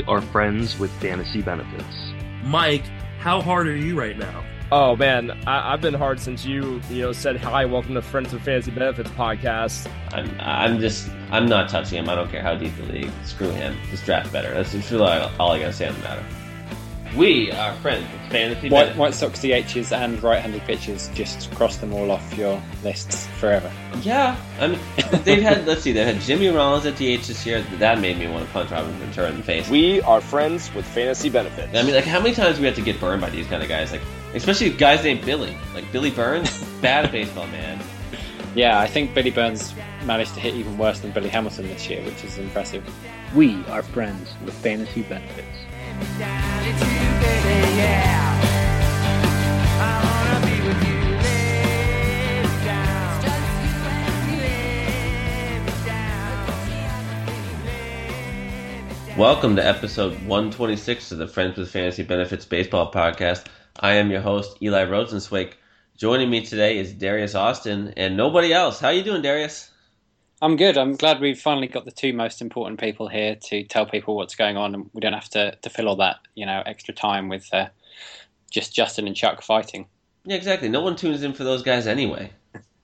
are friends with fantasy benefits. Mike, how hard are you right now? Oh man, I've been hard since you said hi. Welcome to Friends with Fantasy Benefits podcast. I'm not touching him. I don't care how deep the league. Screw him. Just draft better. That's really all I gotta say on the matter. We are friends with fantasy benefits. White Sox DHs and right-handed pitchers, just cross them all off your lists forever. Yeah, I mean, they've had Jimmy Rollins at DH this year. That made me want to punch Robin Ventura in the face. We are friends with fantasy benefits. I mean, like, how many times do we have to get burned by these kind of guys? Like, especially guys named Billy. Like, Billy Burns, bad baseball man. Yeah, I think Billy Burns managed to hit even worse than Billy Hamilton this year, which is impressive. We are friends with fantasy benefits. Welcome to episode 126 of the Friends with Fantasy Benefits Baseball Podcast. I am your host, Eli Rosenzweig. Joining me today is Darius Austin and nobody else. How you doing, Darius? I'm good. I'm glad we've finally got the two most important people here to tell people what's going on, and we don't have to fill all that extra time with just Justin and Chuck fighting. Yeah, exactly. No one tunes in for those guys anyway.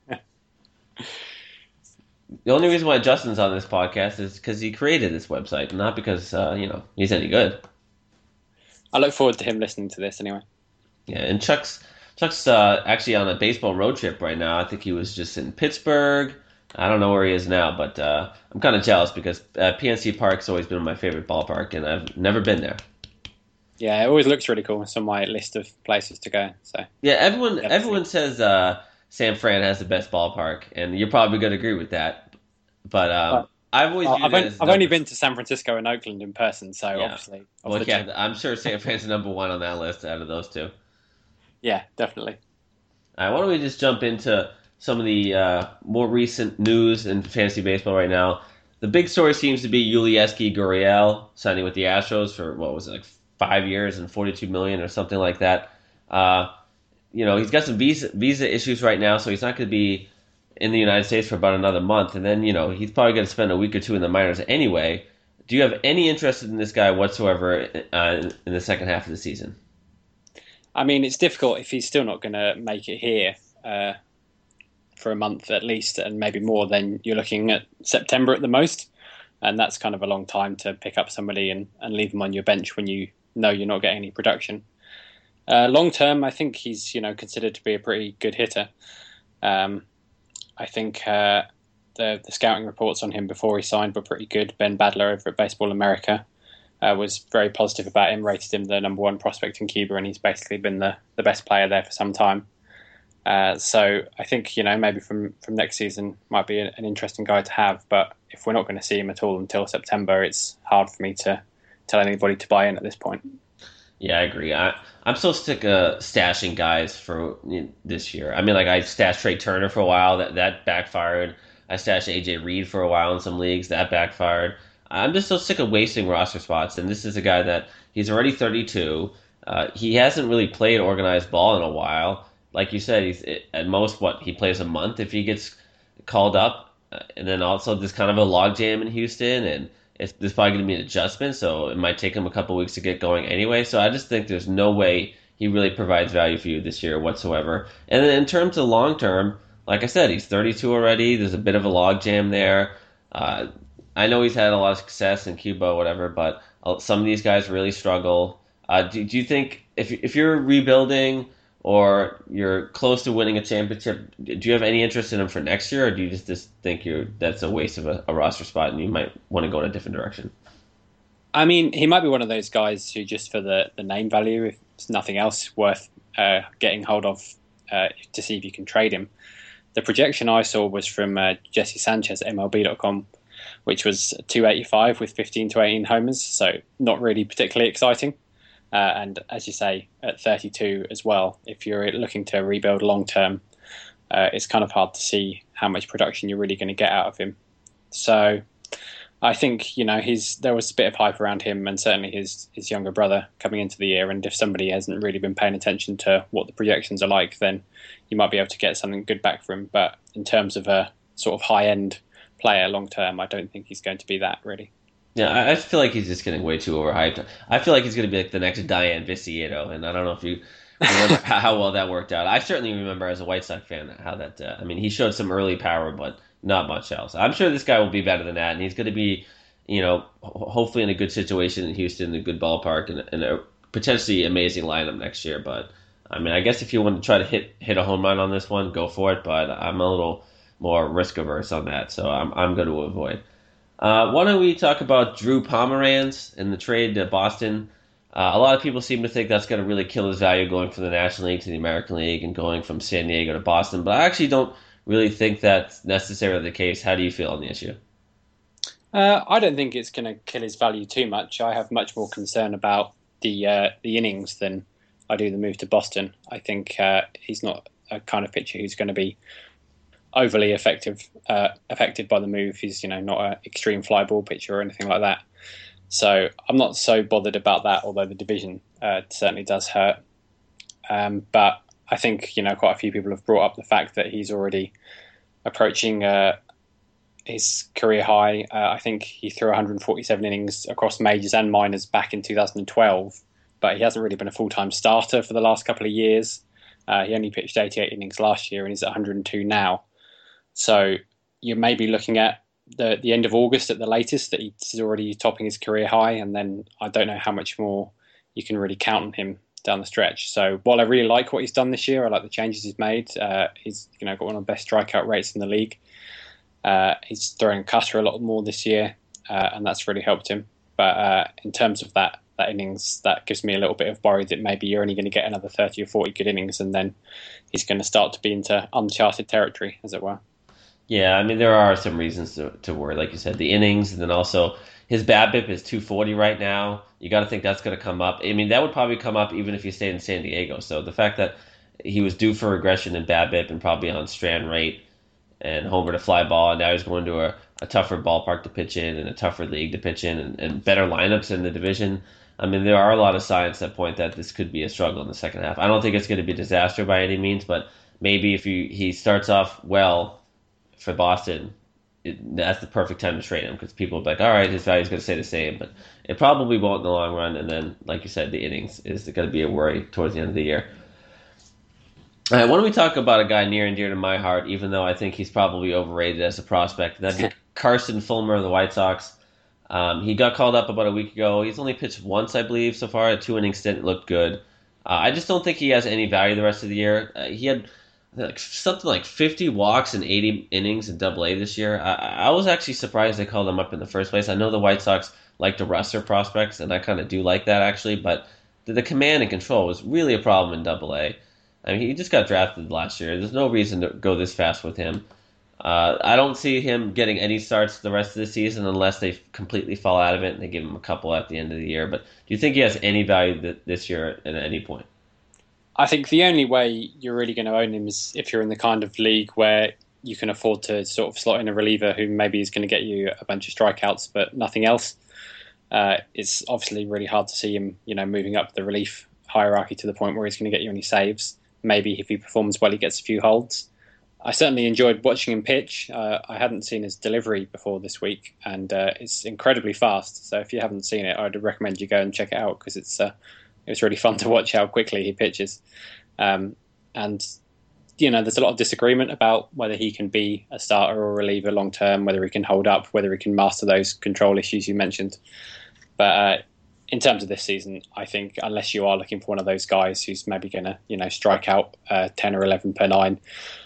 The only reason why Justin's on this podcast is because he created this website, not because he's any good. I look forward to him listening to this anyway. Yeah, and Chuck's actually on a baseball road trip right now. I think he was just in Pittsburgh. I don't know where he is now, but I'm kind of jealous because PNC Park's always been my favorite ballpark, and I've never been there. Yeah, it always looks really cool. It's on my list of places to go. So yeah, everyone says San Fran has the best ballpark, and you're probably going to agree with that. But I've only been to San Francisco and Oakland in person, so yeah. Obviously. Well, yeah, I'm sure San Fran's number one on that list out of those two. Yeah, definitely. All right, why don't we just jump into some of the more recent news in fantasy baseball right now. The big story seems to be Yulieski Gurriel signing with the Astros for, what was it, like 5 years and $42 million or something like that. He's got some visa issues right now, so he's not going to be in the United States for about another month. And then, he's probably going to spend a week or two in the minors anyway. Do you have any interest in this guy whatsoever in the second half of the season? I mean, it's difficult if he's still not going to make it here for a month at least, and maybe more. Then you're looking at September at the most, and that's kind of a long time to pick up somebody and leave them on your bench when you know you're not getting any production. Long term, I think he's considered to be a pretty good hitter. I think the scouting reports on him before he signed were pretty good. Ben Badler over at Baseball America was very positive about him, rated him the number one prospect in Cuba, and he's basically been the best player there for some time. So I think, maybe from next season might be an interesting guy to have. But if we're not going to see him at all until September, it's hard for me to tell anybody to buy in at this point. Yeah, I agree. I'm so sick of stashing guys for this year. I mean, like, I stashed Trey Turner for a while. That backfired. I stashed A.J. Reed for a while in some leagues. That backfired. I'm just so sick of wasting roster spots. And this is a guy that he's already 32. He hasn't really played organized ball in a while. Like you said, he's at most, he plays a month if he gets called up. And then also there's kind of a logjam in Houston, and there's probably going to be an adjustment, so it might take him a couple weeks to get going anyway. So I just think there's no way he really provides value for you this year whatsoever. And then in terms of long term, like I said, he's 32 already. There's a bit of a logjam there. I know he's had a lot of success in Cuba or whatever, but some of these guys really struggle. Do you think if you're rebuilding or you're close to winning a championship, do you have any interest in him for next year, or do you just think that's a waste of a roster spot and you might want to go in a different direction? I mean, he might be one of those guys who, just for the name value, if it's nothing else, worth getting hold of to see if you can trade him. The projection I saw was from Jesse Sanchez at MLB.com, which was 285 with 15 to 18 homers, so not really particularly exciting. And as you say, at 32 as well, if you're looking to rebuild long term, it's kind of hard to see how much production you're really going to get out of him. So I think, there was a bit of hype around him, and certainly his younger brother coming into the year. And if somebody hasn't really been paying attention to what the projections are like, then you might be able to get something good back for him. But in terms of a sort of high-end player long term, I don't think he's going to be that, really. Yeah, I feel like he's just getting way too overhyped. I feel like he's going to be like the next Diane Vicieto, and I don't know if you remember how well that worked out. I certainly remember as a White Sox fan how that. I mean, he showed some early power, but not much else. I'm sure this guy will be better than that, and he's going to be, hopefully in a good situation in Houston, a good ballpark, and a potentially amazing lineup next year. But I mean, I guess if you want to try to hit a home run on this one, go for it. But I'm a little more risk averse on that, so I'm going to avoid. Why don't we talk about Drew Pomeranz and the trade to Boston? A lot of people seem to think that's going to really kill his value going from the National League to the American League and going from San Diego to Boston, but I actually don't really think that's necessarily the case. How do you feel on the issue? I don't think it's going to kill his value too much. I have much more concern about the innings than I do the move to Boston. I think he's not a kind of pitcher who's going to be overly affected by the move. He's not an extreme fly ball pitcher or anything like that. So I'm not so bothered about that, although the division certainly does hurt. But I think quite a few people have brought up the fact that he's already approaching his career high. I think he threw 147 innings across majors and minors back in 2012, but he hasn't really been a full-time starter for the last couple of years. He only pitched 88 innings last year and he's at 102 now. So you may be looking at the end of August at the latest that he's already topping his career high, and then I don't know how much more you can really count on him down the stretch. So while I really like what he's done this year, I like the changes he's made. He's got one of the best strikeout rates in the league. He's throwing cutter a lot more this year, and that's really helped him. But in terms of that innings, that gives me a little bit of worry that maybe you're only going to get another 30 or 40 good innings, and then he's going to start to be into uncharted territory, as it were. Yeah, I mean, there are some reasons to worry, like you said, the innings, and then also his BABIP is 240 right now. You got to think that's going to come up. I mean, that would probably come up even if he stayed in San Diego. So the fact that he was due for regression in BABIP and probably on strand rate and homer to fly ball, and now he's going to a tougher ballpark to pitch in and a tougher league to pitch in and better lineups in the division. I mean, there are a lot of signs that point that this could be a struggle in the second half. I don't think it's going to be a disaster by any means, but maybe if he starts off well for Boston, that's the perfect time to trade him because people will be like, all right, his value is going to stay the same, but it probably won't in the long run. And then, like you said, the innings is going to be a worry towards the end of the year. All right, why don't we talk about a guy near and dear to my heart, even though I think he's probably overrated as a prospect. That'd be Carson Fulmer of the White Sox. He got called up about a week ago. He's only pitched once, I believe, so far. A 2-inning stint looked good. I just don't think he has any value the rest of the year. He had something like 50 walks and 80 innings in Double-A this year. I was actually surprised they called him up in the first place. I know the White Sox like to rest their prospects, and I kind of do like that actually, but the command and control was really a problem in Double-A. I mean, he just got drafted last year. There's no reason to go this fast with him. I don't see him getting any starts the rest of the season unless they completely fall out of it and they give him a couple at the end of the year. But do you think he has any value this year at any point? I think the only way you're really going to own him is if you're in the kind of league where you can afford to sort of slot in a reliever who maybe is going to get you a bunch of strikeouts but nothing else. It's obviously really hard to see him, moving up the relief hierarchy to the point where he's going to get you any saves. Maybe if he performs well, he gets a few holds. I certainly enjoyed watching him pitch. I hadn't seen his delivery before this week, and it's incredibly fast. So if you haven't seen it, I'd recommend you go and check it out because it's really fun to watch how quickly he pitches. And there's a lot of disagreement about whether he can be a starter or a reliever long term, whether he can hold up, whether he can master those control issues you mentioned. But in terms of this season, I think unless you are looking for one of those guys who's maybe going to, strike out 10 or 11 per 9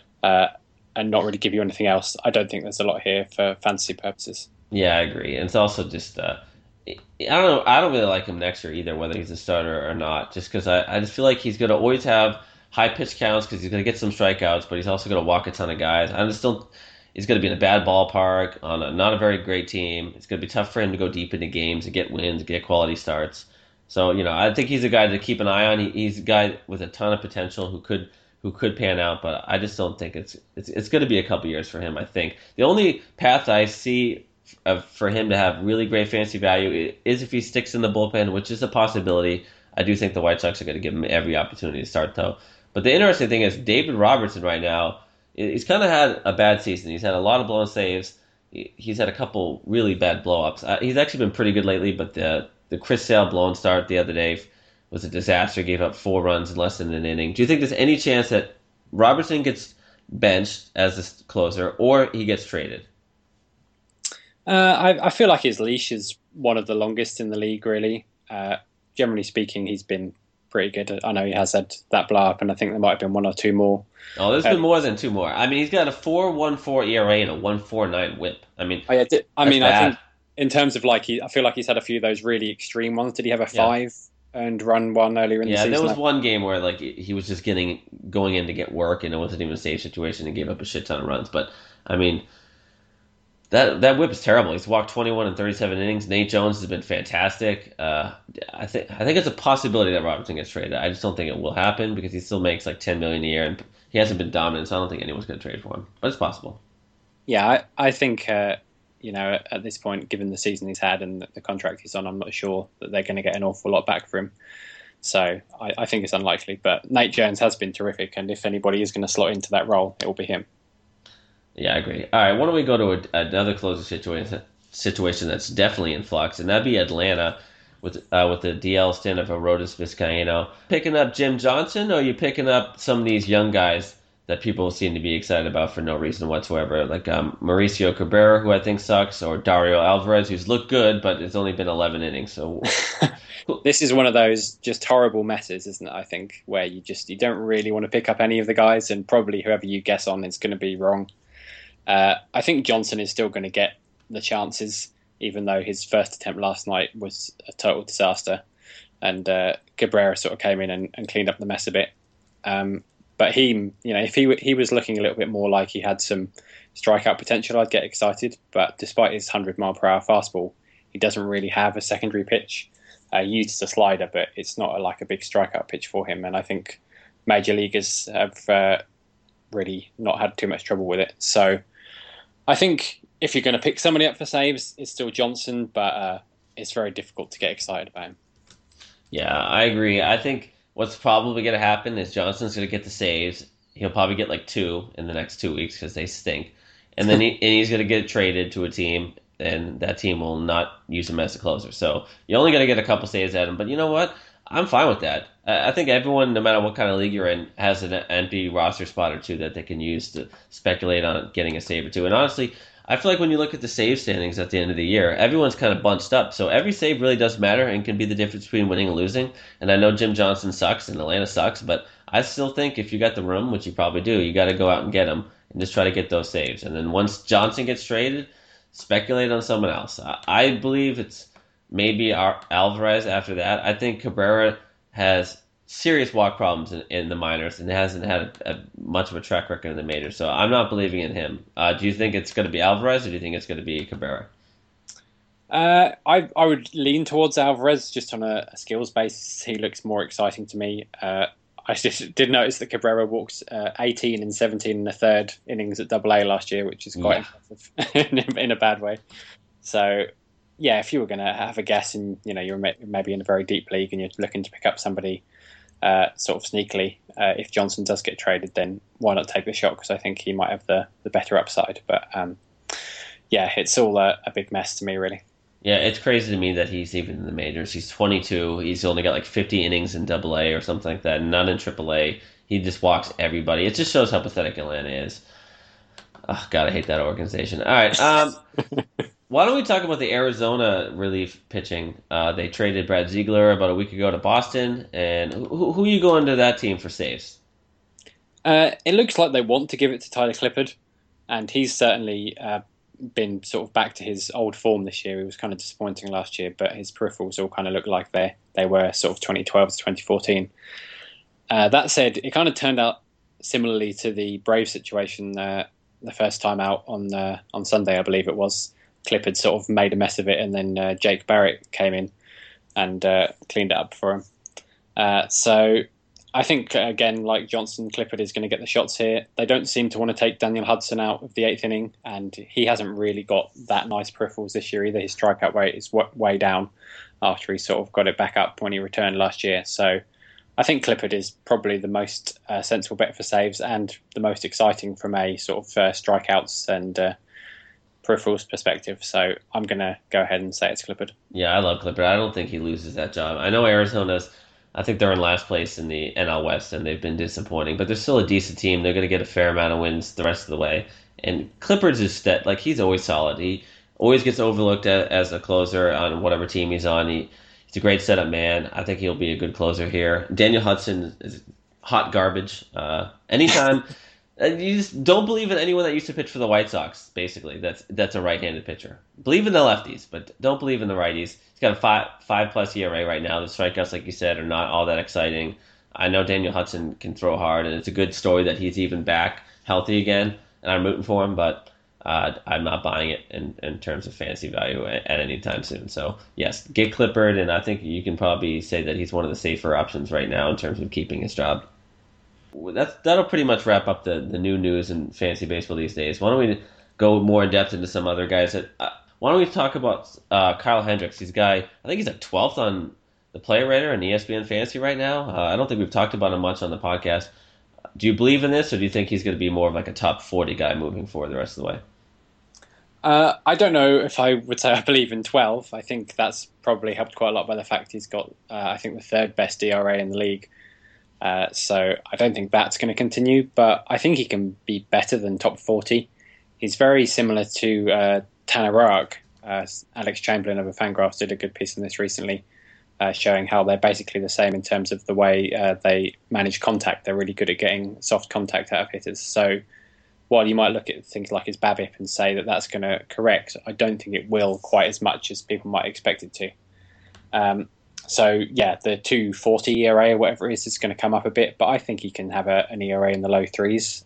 and not really give you anything else, I don't think there's a lot here for fantasy purposes. Yeah, I agree. And it's also just, I don't know. I don't really like him next year either, whether he's a starter or not, just because I just feel like he's going to always have high pitch counts because he's going to get some strikeouts, but he's also going to walk a ton of guys. I just don't. He's going to be in a bad ballpark on not a very great team. It's going to be tough for him to go deep into games and get wins, get quality starts. So I think he's a guy to keep an eye on. He's a guy with a ton of potential who could pan out, but I just don't think it's going to be a couple years for him. I think the only path I see for him to have really great fantasy value is if he sticks in the bullpen, which is a possibility. I do think the White Sox are going to give him every opportunity to start, though. But the interesting thing is David Robertson right now, he's kind of had a bad season. He's had a lot of blown saves, he's had a couple really bad blow-ups. He's actually been pretty good lately, but the Chris Sale blown start the other day was a disaster. Gave up 4 runs in less than an inning. Do you think there's any chance that Robertson gets benched as a closer, or he gets traded? I feel like his leash is one of the longest in the league, really. Generally speaking, he's been pretty good. I know he has had that blow up, and I think there might have been 1 or 2 more. Oh, there's been more than 2 more. I mean, he's got a 4.14 ERA and a 1.49 WHIP. I mean, I think bad. in terms of I feel like he's had a few of those really extreme ones. Did he have a 5 earned run one earlier in the season? Yeah, there was one game where he was just going in to get work, and it wasn't even a safe situation, and gave up a shit ton of runs. But I mean, that WHIP is terrible. He's walked 21 in 37 innings. Nate Jones has been fantastic. I think it's a possibility that Robertson gets traded. I just don't think it will happen because he still makes like $10 million a year, and he hasn't been dominant. So I don't think anyone's going to trade for him. But it's possible. Yeah, I think at this point, given the season he's had and the contract he's on, I'm not sure that they're going to get an awful lot back for him. So I think it's unlikely. But Nate Jones has been terrific, and if anybody is going to slot into that role, it will be him. Yeah, I agree. All right, why don't we go to another closer situation that's definitely in flux, and that'd be Atlanta with the DL stint of Arodys Vizcaíno. Picking up Jim Johnson, or are you picking up some of these young guys that people seem to be excited about for no reason whatsoever, like Mauricio Cabrera, who I think sucks, or Dario Alvarez, who's looked good, but it's only been 11 innings. So this is one of those just horrible messes, isn't it? I think where you don't really want to pick up any of the guys, and probably whoever you guess on is going to be wrong. I think Johnson is still going to get the chances, even though his first attempt last night was a total disaster, and Cabrera sort of came in and cleaned up the mess a bit. But if he was looking a little bit more like he had some strikeout potential, I'd get excited. But despite his 100-mile-per-hour fastball, he doesn't really have a secondary pitch. He uses a slider, but it's not like a big strikeout pitch for him. And I think major leaguers have really not had too much trouble with it. So I think if you're going to pick somebody up for saves, it's still Johnson, but it's very difficult to get excited about him. Yeah, I agree. I think what's probably going to happen is Johnson's going to get the saves. He'll probably get like 2 in the next 2 weeks because they stink. And then he's going to get traded to a team, and that team will not use him as a closer. So you're only going to get a couple saves at him. But you know what? I'm fine with that. I think everyone, no matter what kind of league you're in, has an empty roster spot or 2 that they can use to speculate on getting a save or 2. And honestly, I feel like when you look at the save standings at the end of the year, everyone's kind of bunched up. So every save really does matter and can be the difference between winning and losing. And I know Jim Johnson sucks and Atlanta sucks, but I still think if you got the room, which you probably do, you got to go out and get them and just try to get those saves. And then once Johnson gets traded, speculate on someone else. I believe it's maybe Alvarez after that. I think Cabrera has serious walk problems in the minors and hasn't had much of a track record in the majors. So I'm not believing in him. Do you think it's going to be Alvarez, or do you think it's going to be Cabrera? I would lean towards Alvarez just on a skills basis. He looks more exciting to me. I just did notice that Cabrera walked 18 and 17 in the third innings at AA last year, which is quite impressive in a bad way. So, yeah, if you were going to have a guess and you're maybe in a very deep league and you're looking to pick up somebody sort of sneakily, if Johnson does get traded, then why not take the shot? Because I think he might have the better upside. But yeah, it's all a big mess to me, really. Yeah, it's crazy to me that he's even in the majors. He's 22. He's only got like 50 innings in AA or something like that, none in AAA. He just walks everybody. It just shows how pathetic Atlanta is. Oh, God, I hate that organization. All right. Why don't we talk about the Arizona relief pitching? They traded Brad Ziegler about a week ago to Boston. And who are you going to that team for saves? It looks like they want to give it to Tyler Clippard. And he's certainly been sort of back to his old form this year. He was kind of disappointing last year, but his peripherals all kind of look like they were sort of 2012 to 2014. That said, it kind of turned out similarly to the Brave situation the first time out on Sunday, I believe it was. Clippard sort of made a mess of it, and then Jake Barrett came in and cleaned it up for him. So I think, again, like Johnson, Clippard is going to get the shots here. They don't seem to want to take Daniel Hudson out of the 8th inning, and he hasn't really got that nice peripherals this year either. His strikeout rate is way down after he sort of got it back up when he returned last year. So I think Clippard is probably the most sensible bet for saves and the most exciting from a sort of strikeouts and peripherals perspective. So I'm going to go ahead and say it's Clippard. Yeah, I love Clippard. I don't think he loses that job. I know Arizona's. I think they're in last place in the NL West, and they've been disappointing. But they're still a decent team. They're going to get a fair amount of wins the rest of the way. And Clippard's is like he's always solid. He always gets overlooked as a closer on whatever team he's on. He's a great setup man. I think he'll be a good closer here. Daniel Hudson is hot garbage. Anytime. You just don't believe in anyone that used to pitch for the White Sox, basically. That's a right-handed pitcher. Believe in the lefties, but don't believe in the righties. He's got a 5+ ERA right now. The strikeouts, like you said, are not all that exciting. I know Daniel Hudson can throw hard, and it's a good story that he's even back healthy again, and I'm rooting for him, but I'm not buying it in terms of fantasy value at any time soon. So, yes, get Clippard, and I think you can probably say that he's one of the safer options right now in terms of keeping his job. That'll pretty much wrap up the new news in fantasy baseball these days. Why don't we go more in depth into some other guys? Why don't we talk about Kyle Hendricks? He's a guy, I think he's at 12th on the player rater in ESPN Fantasy right now. I don't think we've talked about him much on the podcast. Do you believe in this, or do you think he's going to be more of like a top 40 guy moving forward the rest of the way? I don't know if I would say I believe in 12. I think that's probably helped quite a lot by the fact he's got, I think, the third best ERA in the league. So I don't think that's going to continue, but I think he can be better than top 40. He's very similar to Tanner Roark. Alex Chamberlain of Fangraphs did a good piece on this recently, showing how they're basically the same in terms of the way they manage contact. They're really good at getting soft contact out of hitters. So while you might look at things like his BABIP and say that that's going to correct, I don't think it will quite as much as people might expect it to. So, yeah, the 240 ERA or whatever it is going to come up a bit, but I think he can have an ERA in the low threes.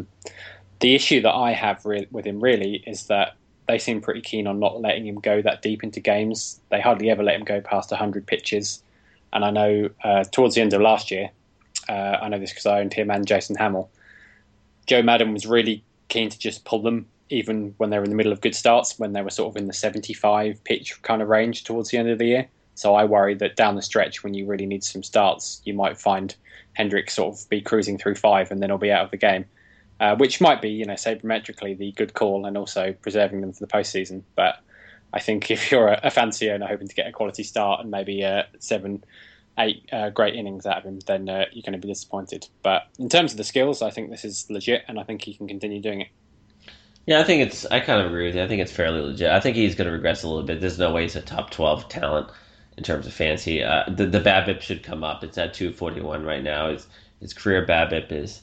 The issue that I have with him really is that they seem pretty keen on not letting him go that deep into games. They hardly ever let him go past 100 pitches. And I know towards the end of last year, I know this because I owned him and Jason Hamill, Joe Madden was really keen to just pull them, even when they were in the middle of good starts, when they were sort of in the 75 pitch kind of range towards the end of the year. So I worry that down the stretch, when you really need some starts, you might find Hendricks sort of be cruising through 5 and then he'll be out of the game, which might be, sabermetrically the good call and also preserving them for the postseason. But I think if you're a fantasy owner hoping to get a quality start and maybe 7, 8 great innings out of him, then you're going to be disappointed. But in terms of the skills, I think this is legit and I think he can continue doing it. Yeah, I kind of agree with you. I think it's fairly legit. I think he's going to regress a little bit. There's no way he's a top 12 talent in terms of fantasy. The BABIP should come up. It's at 241 right now. His career BABIP is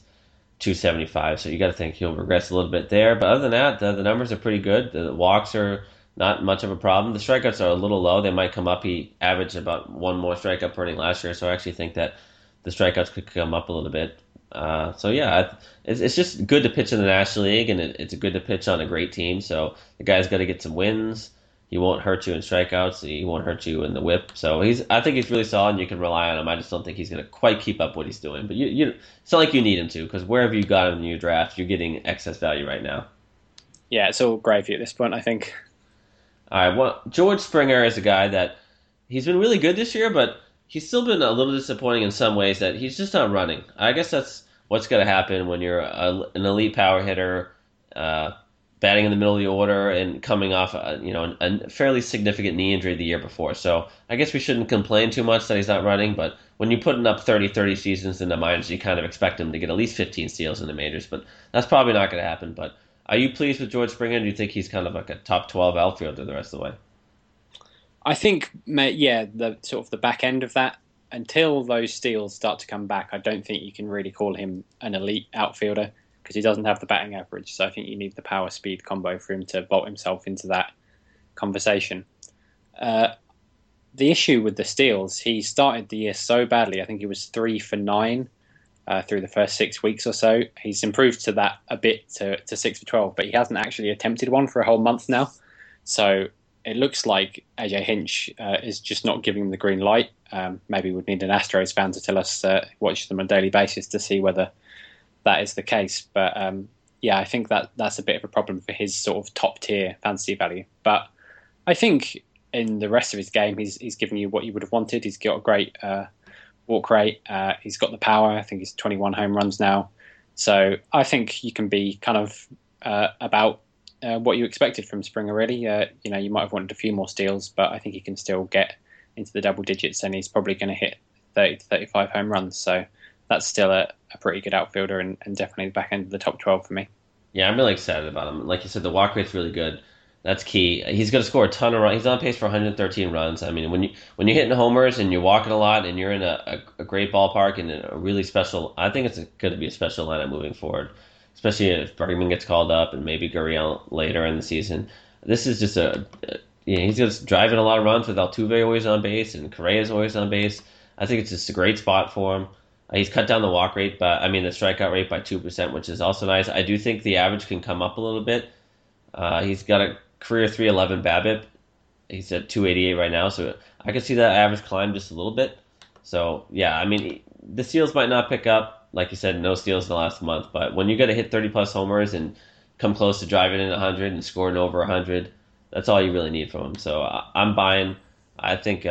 275, so you got to think he'll regress a little bit there. But other than that, the numbers are pretty good. The walks are not much of a problem. The strikeouts are a little low. They might come up. He averaged about 1 more strikeout per inning last year, so I actually think that the strikeouts could come up a little bit. So yeah, it's just good to pitch in the National League, and it's good to pitch on a great team. So the guy's got to get some wins. He won't hurt you in strikeouts. He won't hurt you in the whip. So I think he's really solid, and you can rely on him. I just don't think he's going to quite keep up what he's doing. But it's not like you need him to, because wherever you got him in your draft, you're getting excess value right now. Yeah, it's all gravy at this point, I think. All right, well, George Springer is a guy that he's been really good this year, but he's still been a little disappointing in some ways that he's just not running. I guess that's what's going to happen when you're an elite power hitter, batting in the middle of the order and coming off a fairly significant knee injury the year before. So I guess we shouldn't complain too much that he's not running, but when you're putting up 30 seasons in the minors, you kind of expect him to get at least 15 steals in the majors, but that's probably not going to happen. But are you pleased with George Springer? Do you think he's kind of like a top 12 outfielder the rest of the way? I think, yeah, the sort of the back end of that, until those steals start to come back, I don't think you can really call him an elite outfielder, because he doesn't have the batting average. So I think you need the power-speed combo for him to vault himself into that conversation. The issue with the steals, he started the year so badly. I think he was 3 for 9 through the first 6 weeks or so. He's improved to that a bit to 6 for 12, but he hasn't actually attempted one for a whole month now. So it looks like AJ Hinch is just not giving him the green light. Maybe we'd need an Astros fan to tell us, watch them on a daily basis to see whether that is the case. But yeah, I think that's a bit of a problem for his sort of top tier fantasy value. But I think in the rest of his game, he's given you what you would have wanted. He's got a great walk rate. He's got the power. I think he's 21 home runs now. So I think you can be kind of about what you expected from Springer, really. You might have wanted a few more steals, but I think he can still get into the double digits, and he's probably going to hit 30 to 35 home runs. So that's still a pretty good outfielder, and definitely the back end of the top 12 for me. Yeah, I'm really excited about him. Like you said, the walk rate's really good. That's key. He's going to score a ton of runs. He's on pace for 113 runs. I mean, when you're hitting homers and you're walking a lot and you're in a great ballpark and a really special, I think it's going to be a special lineup moving forward, especially if Bergman gets called up and maybe Gurriel later in the season. This is just he's just driving a lot of runs with Altuve always on base and Correa's always on base. I think it's just a great spot for him. He's cut down the walk rate, the strikeout rate by 2%, which is also nice. I do think the average can come up a little bit. He's got a career 311 BABIP. He's at 288 right now, so I could see that average climb just a little bit. So, yeah, I mean, the steals might not pick up. Like you said, no steals in the last month. But when you got to hit 30-plus homers and come close to driving in 100 and scoring over 100, that's all you really need from him. So I'm buying. I think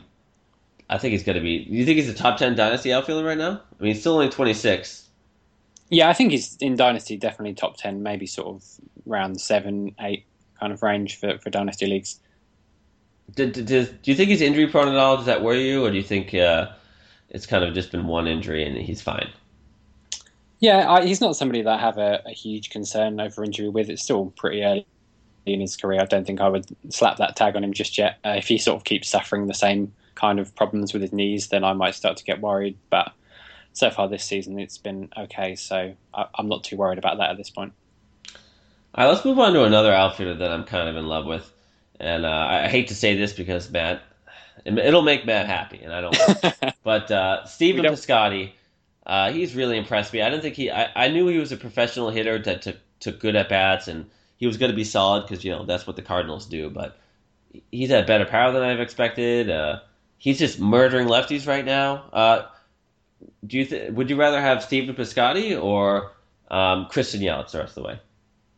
he's going to be. Do you think he's a top 10 dynasty outfielder right now? I mean, he's still only 26. Yeah, I think he's in dynasty definitely top 10, maybe sort of around 7, 8 kind of range for dynasty leagues. Do you think he's injury prone at all? Does that worry you, or do you think it's kind of just been one injury and he's fine? Yeah, he's not somebody that I have a huge concern over injury with. It's still pretty early in his career. I don't think I would slap that tag on him just yet. If he sort of keeps suffering the same kind of problems with his knees, then I might start to get worried. But so far this season, it's been okay, so I'm not too worried about that at this point. All right, let's move on to another outfielder that I'm kind of in love with. And I hate to say this because it'll make Matt happy, and I don't want But Stephen Piscotty, he's really impressed me. I didn't think I knew he was a professional hitter that took good at-bats, and he was going to be solid because, that's what the Cardinals do. But he's had better power than I've expected. He's just murdering lefties right now. Would you rather have Stephen Piscotty or Christian Yelich the rest of the way?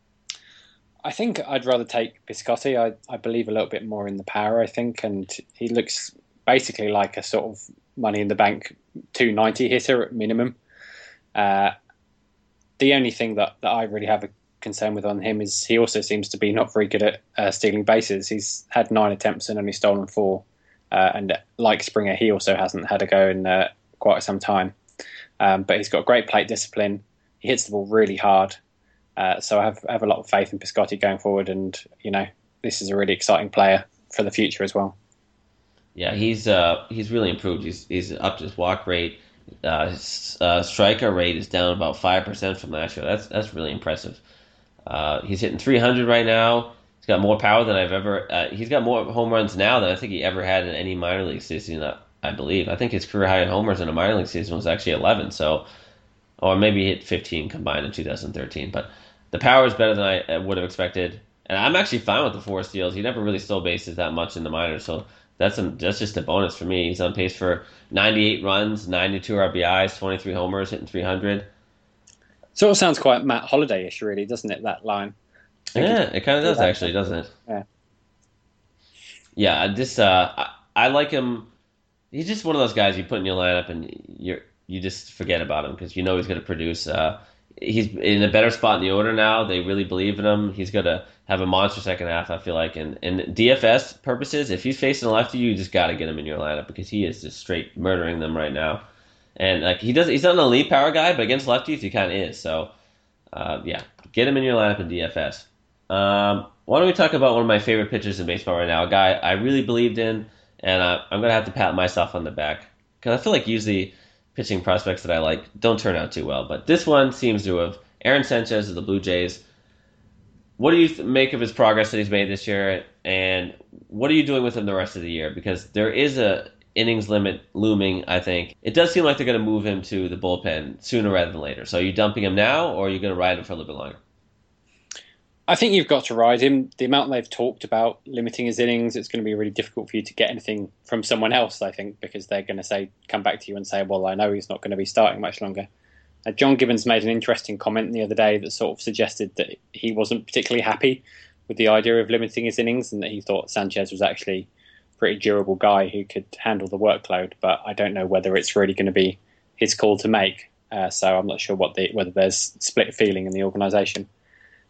I think I'd rather take Piscotty. I believe a little bit more in the power, I think, and he looks basically like a sort of money in the bank 290 hitter at minimum. The only thing that I really have a concern with on him is he also seems to be not very good at stealing bases. He's had 9 attempts and only stolen 4. And like Springer, he also hasn't had a go in quite some time. But he's got great plate discipline. He hits the ball really hard. So I have a lot of faith in Piscotty going forward, and this is a really exciting player for the future as well. Yeah, he's really improved. He's upped his walk rate. His striker rate is down about 5% from last year. That's really impressive. He's hitting 300 right now. He's got more power than I've ever. He's got more home runs now than I think he ever had in any minor league season. I believe. I think his career high in homers in a minor league season was actually 11. So, or maybe he hit 15 combined in 2013. But the power is better than I would have expected, and I'm actually fine with the 4 steals. He never really stole bases that much in the minors, so that's just a bonus for me. He's on pace for 98 runs, 92 RBIs, 23 homers, hitting 300. Sort of sounds quite Matt Holliday-ish, really, doesn't it? That line. Yeah, it kind of does actually, doesn't it? Yeah. Yeah, I like him. He's just one of those guys you put in your lineup and you just forget about him because he's going to produce. He's in a better spot in the order now. They really believe in him. He's going to have a monster second half, I feel like. And DFS purposes, if he's facing a lefty, you just got to get him in your lineup because he is just straight murdering them right now. And he's not an elite power guy, but against lefties, he kind of is. So, get him in your lineup in DFS. Why don't we talk about one of my favorite pitchers in baseball right now, a guy I really believed in, and I'm going to have to pat myself on the back because I feel like usually pitching prospects that I like don't turn out too well. But this one seems to have. Aaron Sanchez of the Blue Jays. What do you make of his progress that he's made this year, and what are you doing with him the rest of the year? Because there is a innings limit looming, I think. It does seem like they're going to move him to the bullpen sooner rather than later. So are you dumping him now, or are you going to ride him for a little bit longer? I think you've got to ride him. The amount they've talked about limiting his innings, it's going to be really difficult for you to get anything from someone else, I think, because they're going to come back to you and say, well, I know he's not going to be starting much longer. John Gibbons made an interesting comment the other day that sort of suggested that he wasn't particularly happy with the idea of limiting his innings and that he thought Sanchez was actually a pretty durable guy who could handle the workload, but I don't know whether it's really going to be his call to make. So I'm not sure whether there's split feeling in the organisation.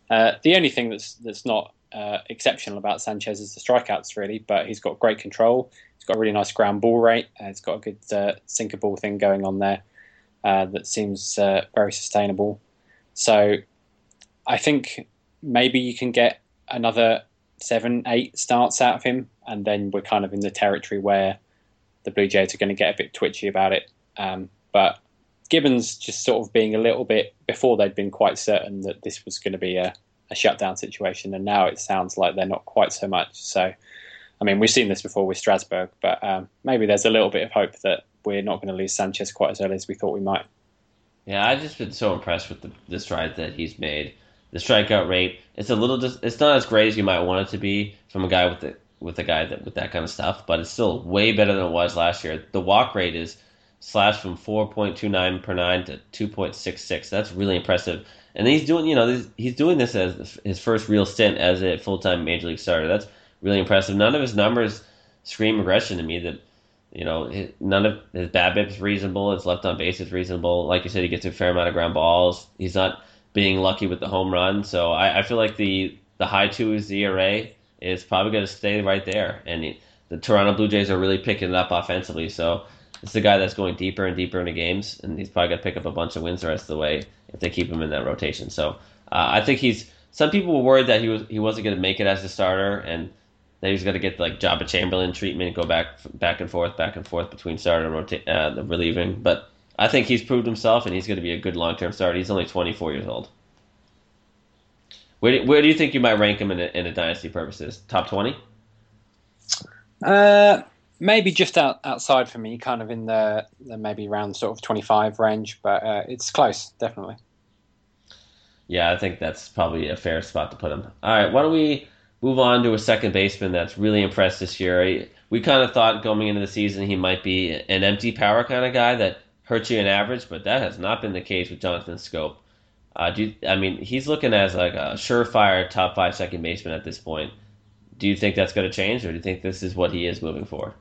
The only thing that's not exceptional about Sanchez is the strikeouts, really. But he's got great control. He's got a really nice ground ball rate. He's got a good sinker ball thing going on there that seems very sustainable. So I think maybe you can get another 7-8 starts out of him, and then we're kind of in the territory where the Blue Jays are going to get a bit twitchy about it. But Gibbons just sort of being a little bit, before they'd been quite certain that this was going to be a shutdown situation, and now it sounds like they're not quite so much. So, I mean, we've seen this before with Strasburg, but maybe there's a little bit of hope that we're not going to lose Sanchez quite as early as we thought we might. Yeah, I've just been so impressed with the strides that he's made. The strikeout rate, it's not as great as you might want it to be from a guy with that kind of stuff, but it's still way better than it was last year. The walk rate is slashed from 4.29 per nine to 2.66. That's really impressive. And he's doing this as his first real stint as a full-time major league starter. That's really impressive. None of his numbers scream aggression to me. That none of his BABIP is reasonable. His left on base is reasonable. Like you said, he gets a fair amount of ground balls. He's not being lucky with the home run. So I feel like the high twos ERA is probably going to stay right there. And the Toronto Blue Jays are really picking it up offensively. So it's the guy that's going deeper and deeper into games, and he's probably going to pick up a bunch of wins the rest of the way if they keep him in that rotation. So I think some people were worried that he wasn't going to make it as a starter, and that he was going to get like Jabba Chamberlain treatment, go back and forth between starter and relieving. But I think he's proved himself, and he's going to be a good long-term starter. He's only 24 years old. Where do you think you might rank him in a dynasty purposes? Top 20? Maybe just outside for me, kind of in the maybe around sort of 25 range, but it's close, definitely. Yeah, I think that's probably a fair spot to put him. All right, why don't we move on to a second baseman that's really impressed this year? We kind of thought going into the season he might be an empty power kind of guy that hurts you in average, but that has not been the case with Jonathan Schoop. He's looking as like a surefire top 5 second baseman at this point. Do you think that's going to change, or do you think this is what he is moving forward?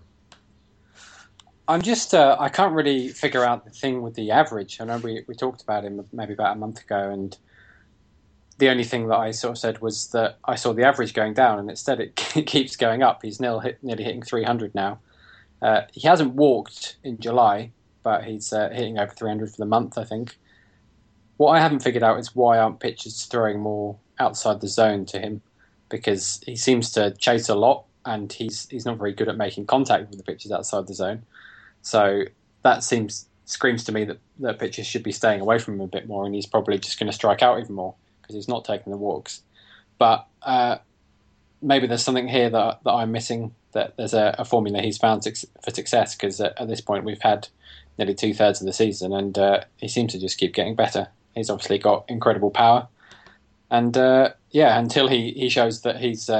I'm just, I can't really figure out the thing with the average. I know we talked about him maybe about a month ago, and the only thing that I sort of said was that I saw the average going down, and instead it keeps going up. He's nearly hitting 300 now. He hasn't walked in July, but he's hitting over 300 for the month, I think. What I haven't figured out is why aren't pitchers throwing more outside the zone to him, because he seems to chase a lot, and he's not very good at making contact with the pitchers outside the zone. So that screams to me that pitchers should be staying away from him a bit more, and he's probably just going to strike out even more because he's not taking the walks. But maybe there's something here that I'm missing, that there's a formula he's found for success, because at this point we've had nearly 2/3 of the season, and he seems to just keep getting better. He's obviously got incredible power, and until he shows that he's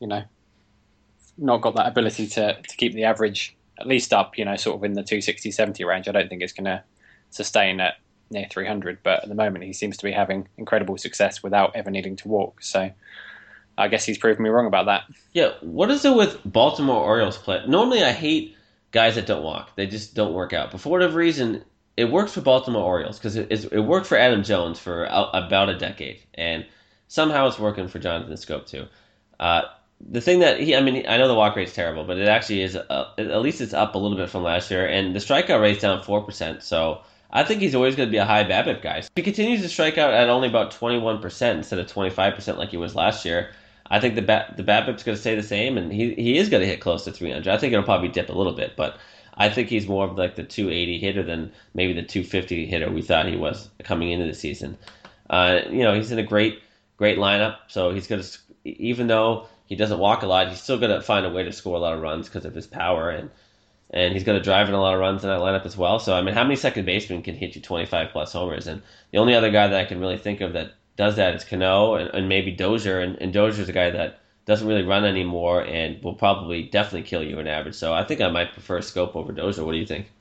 not got that ability to keep the average at least up, sort of in the 260-70 range, I don't think it's going to sustain at near 300. But at the moment, he seems to be having incredible success without ever needing to walk. So I guess he's proven me wrong about that. Yeah, what is it with Baltimore Orioles play? Normally, I hate guys that don't walk. They just don't work out. But for whatever reason, it works for Baltimore Orioles, because it worked for Adam Jones for about a decade, and somehow it's working for Jonathan Schoop too. The thing that I know the walk rate's terrible, but it actually is, at least it's up a little bit from last year, and the strikeout rate's down 4%, so I think he's always going to be a high BABIP guy. If he continues to strike out at only about 21% instead of 25% like he was last year, I think the BABIP's going to stay the same, and he is going to hit close to 300. I think it'll probably dip a little bit, but I think he's more of like the 280 hitter than maybe the 250 hitter we thought he was coming into the season. He's in a great lineup, so he's going to, even though he doesn't walk a lot, he's still going to find a way to score a lot of runs because of his power, and he's going to drive in a lot of runs in that lineup as well. So, how many second basemen can hit you 25-plus homers? And the only other guy that I can really think of that does that is Cano and maybe Dozier, and Dozier's a guy that doesn't really run anymore and will probably definitely kill you in average. So I think I might prefer Schoop over Dozier. What do you think?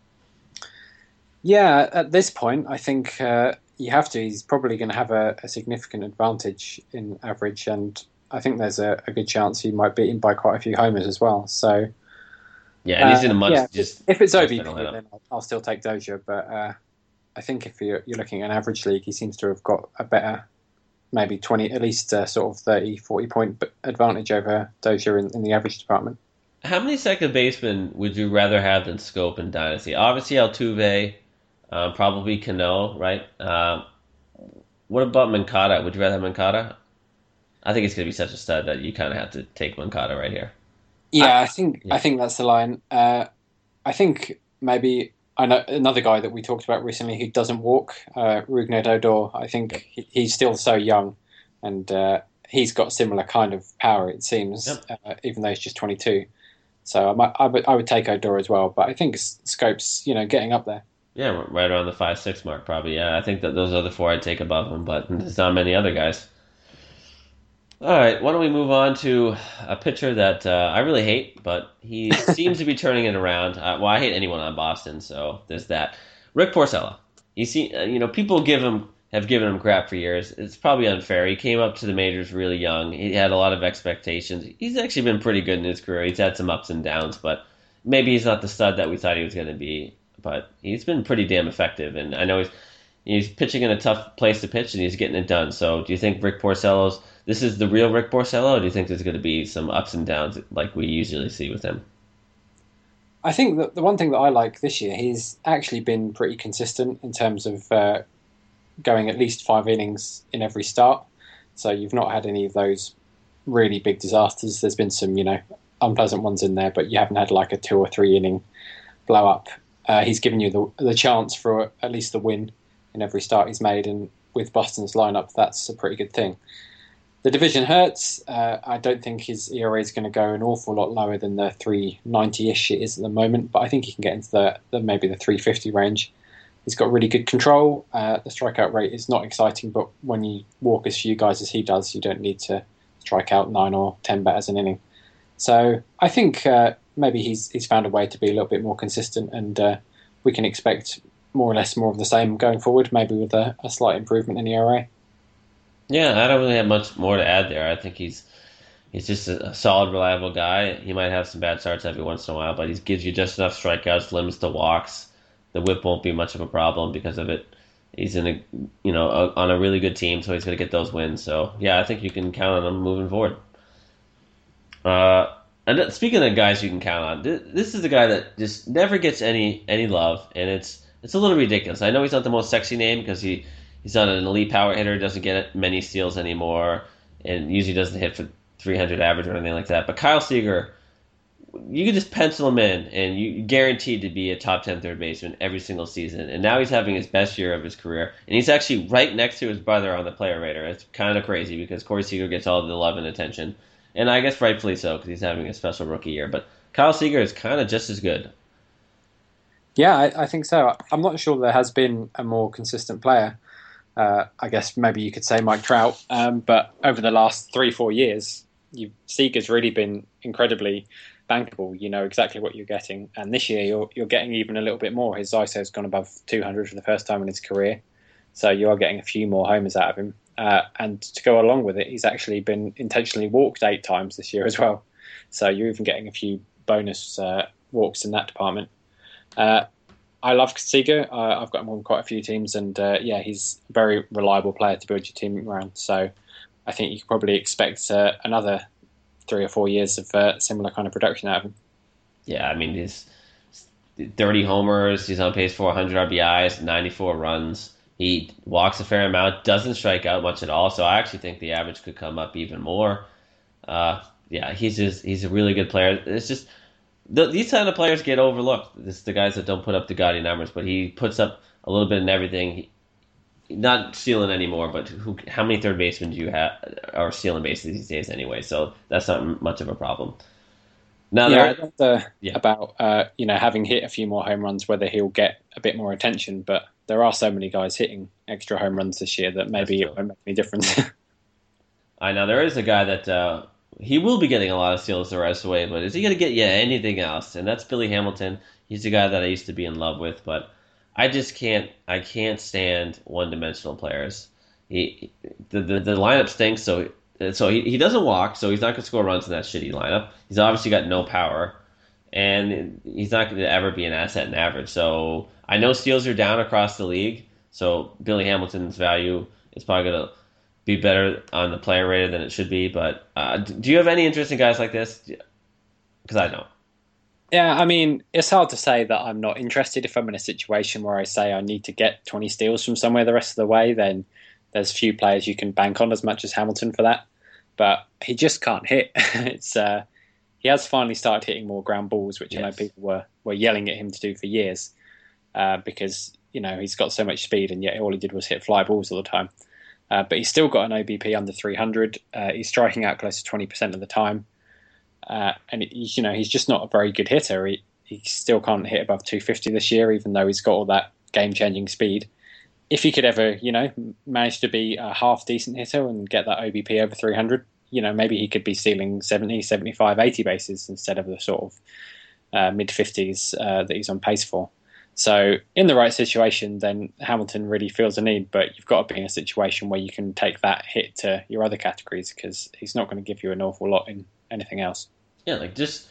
Yeah, at this point, I think you have to. He's probably going to have a significant advantage in average, and I think there's a good chance he might beat him by quite a few homers as well. So yeah, and he's in a much if it's OBP, then I'll still take Dozier. But I think if you're looking at an average league, he seems to have got a better maybe 20, at least sort of 30, 40 point advantage over Dozier in the average department. How many second basemen would you rather have than Scope in Dynasty? Obviously Altuve, probably Cano, right? What about Moncada? Would you rather have Moncada? I think it's going to be such a stud that you kind of have to take Moncada right here. Yeah, I think that's the line. I think maybe I know another guy that we talked about recently who doesn't walk, Rougned Odor. I think he's still so young, and he's got similar kind of power, it seems, even though he's just 22. So I would take Odor as well, but I think Scope's getting up there. Yeah, right around the 5-6 mark, probably. Yeah, I think that those other four I'd take above him, but there's not many other guys. All right, why don't we move on to a pitcher that I really hate, but he seems to be turning it around. Well, I hate anyone on Boston, so there's that. Rick Porcello. People have given him crap for years. It's probably unfair. He came up to the majors really young. He had a lot of expectations. He's actually been pretty good in his career. He's had some ups and downs, but maybe he's not the stud that we thought he was going to be. But he's been pretty damn effective, and I know he's pitching in a tough place to pitch, and he's getting it done. So do you think this is the real Rick Porcello, or do you think there's going to be some ups and downs like we usually see with him? I think that the one thing that I like this year, he's actually been pretty consistent in terms of going at least 5 innings in every start. So you've not had any of those really big disasters. There's been some, unpleasant ones in there, but you haven't had like a 2 or 3 inning blow up. He's given you the chance for at least the win in every start he's made, and with Boston's lineup, that's a pretty good thing. The division hurts. I don't think his ERA is going to go an awful lot lower than the 390-ish it is at the moment, but I think he can get into maybe the 350 range. He's got really good control. The strikeout rate is not exciting, but when you walk as few guys as he does, you don't need to strike out 9 or 10 batters an inning. So I think maybe he's found a way to be a little bit more consistent, and we can expect more or less more of the same going forward, maybe with a slight improvement in the ERA. Yeah, I don't really have much more to add there. I think he's just a solid, reliable guy. He might have some bad starts every once in a while, but he gives you just enough strikeouts, limits the walks. The whip won't be much of a problem because of it. He's on a really good team, so he's going to get those wins. So yeah, I think you can count on him moving forward. And speaking of guys you can count on, this is a guy that just never gets any love, and it's a little ridiculous. I know he's not the most sexy name because he's not an elite power hitter, doesn't get many steals anymore, and usually doesn't hit for 300 average or anything like that. But Kyle Seager, you can just pencil him in, and you guaranteed to be a top 10 third baseman every single season. And now he's having his best year of his career, and he's actually right next to his brother on the player rater. It's kind of crazy because Corey Seager gets all the love and attention, and I guess rightfully so because he's having a special rookie year. But Kyle Seager is kind of just as good. Yeah, I think so. I'm not sure there has been a more consistent player. I guess maybe you could say Mike Trout, but over the last 3-4 years, Seager's really been incredibly bankable. You know exactly what you're getting, and this year you're getting even a little bit more. His ISO has gone above 200 for the first time in his career, so you are getting a few more homers out of him. And to go along with it, he's actually been intentionally walked 8 times this year as well, so you're even getting a few bonus walks in that department. I love Seager. I've got him on quite a few teams, and he's a very reliable player to build your team around. So I think you could probably expect another 3 or 4 years of similar kind of production out of him. Yeah, I mean, he's 30 homers. He's on pace for 100 RBIs, 94 runs. He walks a fair amount, doesn't strike out much at all. So I actually think the average could come up even more. He's a really good player. It's just these kind of players get overlooked. It's the guys that don't put up the gaudy numbers, but he puts up a little bit in everything. Not stealing anymore, but how many third basemen do you have are stealing bases these days anyway? So that's not much of a problem. Now, about having hit a few more home runs, whether he'll get a bit more attention. But there are so many guys hitting extra home runs this year that maybe it won't make any difference. I know there is a guy that he will be getting a lot of steals the rest of the way, but is he going to get anything else? And that's Billy Hamilton. He's a guy that I used to be in love with, but I just can't stand one-dimensional players. The lineup stinks, so he doesn't walk, so he's not going to score runs in that shitty lineup. He's obviously got no power, and he's not going to ever be an asset in average. So I know steals are down across the league, so Billy Hamilton's value is probably going to be better on the player rated than it should be. But do you have any interest in guys like this? Because I don't. Yeah, I mean, it's hard to say that I'm not interested. If I'm in a situation where I say I need to get 20 steals from somewhere the rest of the way, then there's few players you can bank on as much as Hamilton for that. But he just can't hit. He has finally started hitting more ground balls, which I know people were yelling at him to do for years, because he's got so much speed, and yet all he did was hit fly balls all the time. But he's still got an OBP under 300. He's striking out close to 20% of the time. And he's just not a very good hitter. He still can't hit above 250 this year, even though he's got all that game-changing speed. If he could ever, manage to be a half-decent hitter and get that OBP over 300, maybe he could be stealing 70, 75, 80 bases instead of the sort of mid-50s that he's on pace for. So in the right situation, then Hamilton really feels a need, but you've got to be in a situation where you can take that hit to your other categories, because he's not going to give you an awful lot in anything else. Yeah, like just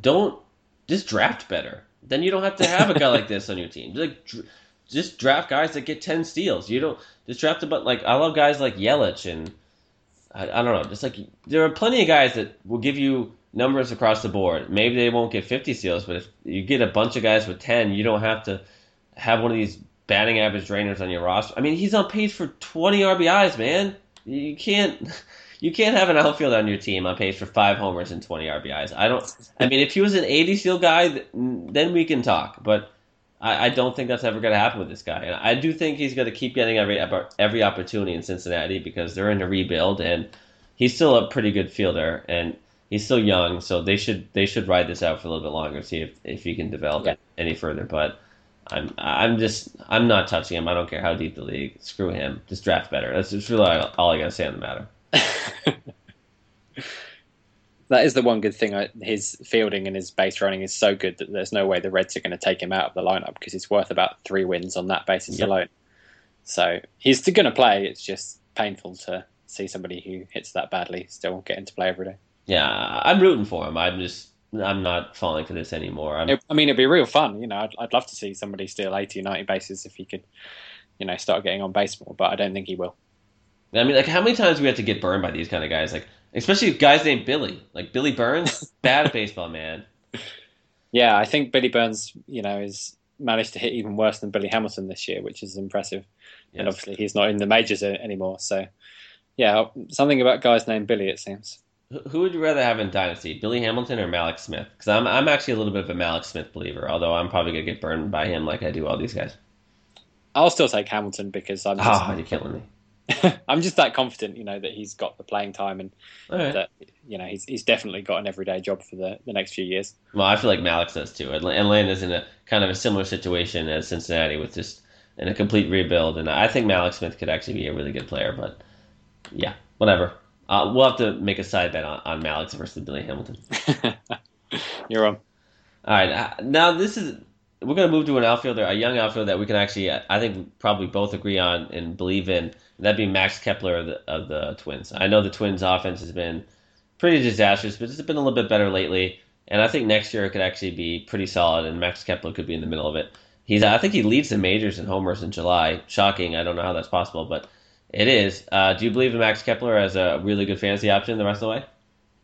draft better. Then you don't have to have a guy like this on your team. Just draft guys that get 10 steals. You don't just draft I love guys like Yelich, and I don't know. Just like there are plenty of guys that will give you numbers across the board. Maybe they won't get 50 steals, but if you get a bunch of guys with 10, you don't have to have one of these batting average drainers on your roster. I mean, he's on pace for 20 RBIs, man. You can't have an outfielder on your team on pace for 5 homers and 20 RBIs. I mean, if he was an 80 steal guy, then we can talk. But I don't think that's ever going to happen with this guy. And I do think he's going to keep getting every opportunity in Cincinnati, because they're in a rebuild, and he's still a pretty good fielder, and he's still young. So they should ride this out for a little bit longer, see if he can develop it any further. But I'm not touching him. I don't care how deep the league. Screw him. Just draft better. That's just really all I got to say on the matter. That is the one good thing. His fielding and his base running is so good that there's no way the Reds are going to take him out of the lineup, because he's worth about 3 wins on that basis alone. So he's going to play. It's just painful to see somebody who hits that badly still get into play every day. Yeah, I'm rooting for him. I'm not falling for this anymore. It'd be real fun. I'd love to see somebody steal 80, 90 bases if he could, start getting on base more. But I don't think he will. I mean, how many times do we have to get burned by these kind of guys? Especially guys named Billy. Billy Burns, bad at baseball, man. Yeah, I think Billy Burns, has managed to hit even worse than Billy Hamilton this year, which is impressive. Yes. And obviously he's not in the majors anymore. So, yeah, something about guys named Billy, it seems. Who would you rather have in Dynasty, Billy Hamilton or Malik Smith? Because I'm actually a little bit of a Malik Smith believer, although I'm probably going to get burned by him like I do all these guys. I'll still take Hamilton, because I'm you're killing me. I'm just that confident, that he's got the playing time, and that he's definitely got an everyday job for the next few years. Well, I feel like Malik does too. Atlanta's in a kind of a similar situation as Cincinnati, with just in a complete rebuild, and I think Malik Smith could actually be a really good player. But yeah, whatever. We'll have to make a side bet on Malik versus Billy Hamilton. You're on. All right, now we're going to move to an outfielder, a young outfielder that we can actually, I think, probably both agree on and believe in. That'd be Max Kepler of the Twins. I know the Twins' offense has been pretty disastrous, but it's been a little bit better lately. And I think next year it could actually be pretty solid, and Max Kepler could be in the middle of it. I think he leads the majors in homers in July. Shocking. I don't know how that's possible, but it is. Do you believe in Max Kepler as a really good fantasy option the rest of the way?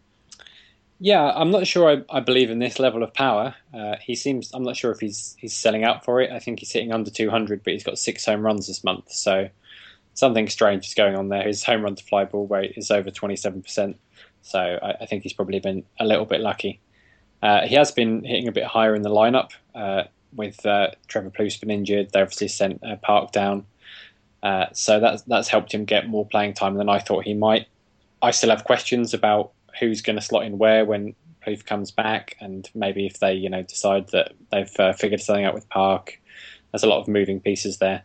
Yeah, I'm not sure I believe in this level of power. I'm not sure if he's selling out for it. I think he's hitting under 200, but he's got 6 home runs this month. So something strange is going on there. His home run to fly ball rate is over 27%. So I think he's probably been a little bit lucky. He has been hitting a bit higher in the lineup with Trevor Plouffe been injured. They obviously sent Park down. So that's helped him get more playing time than I thought he might. I still have questions about who's going to slot in where when Plouffe comes back, and maybe if they decide that they've figured something out with Park. There's a lot of moving pieces there.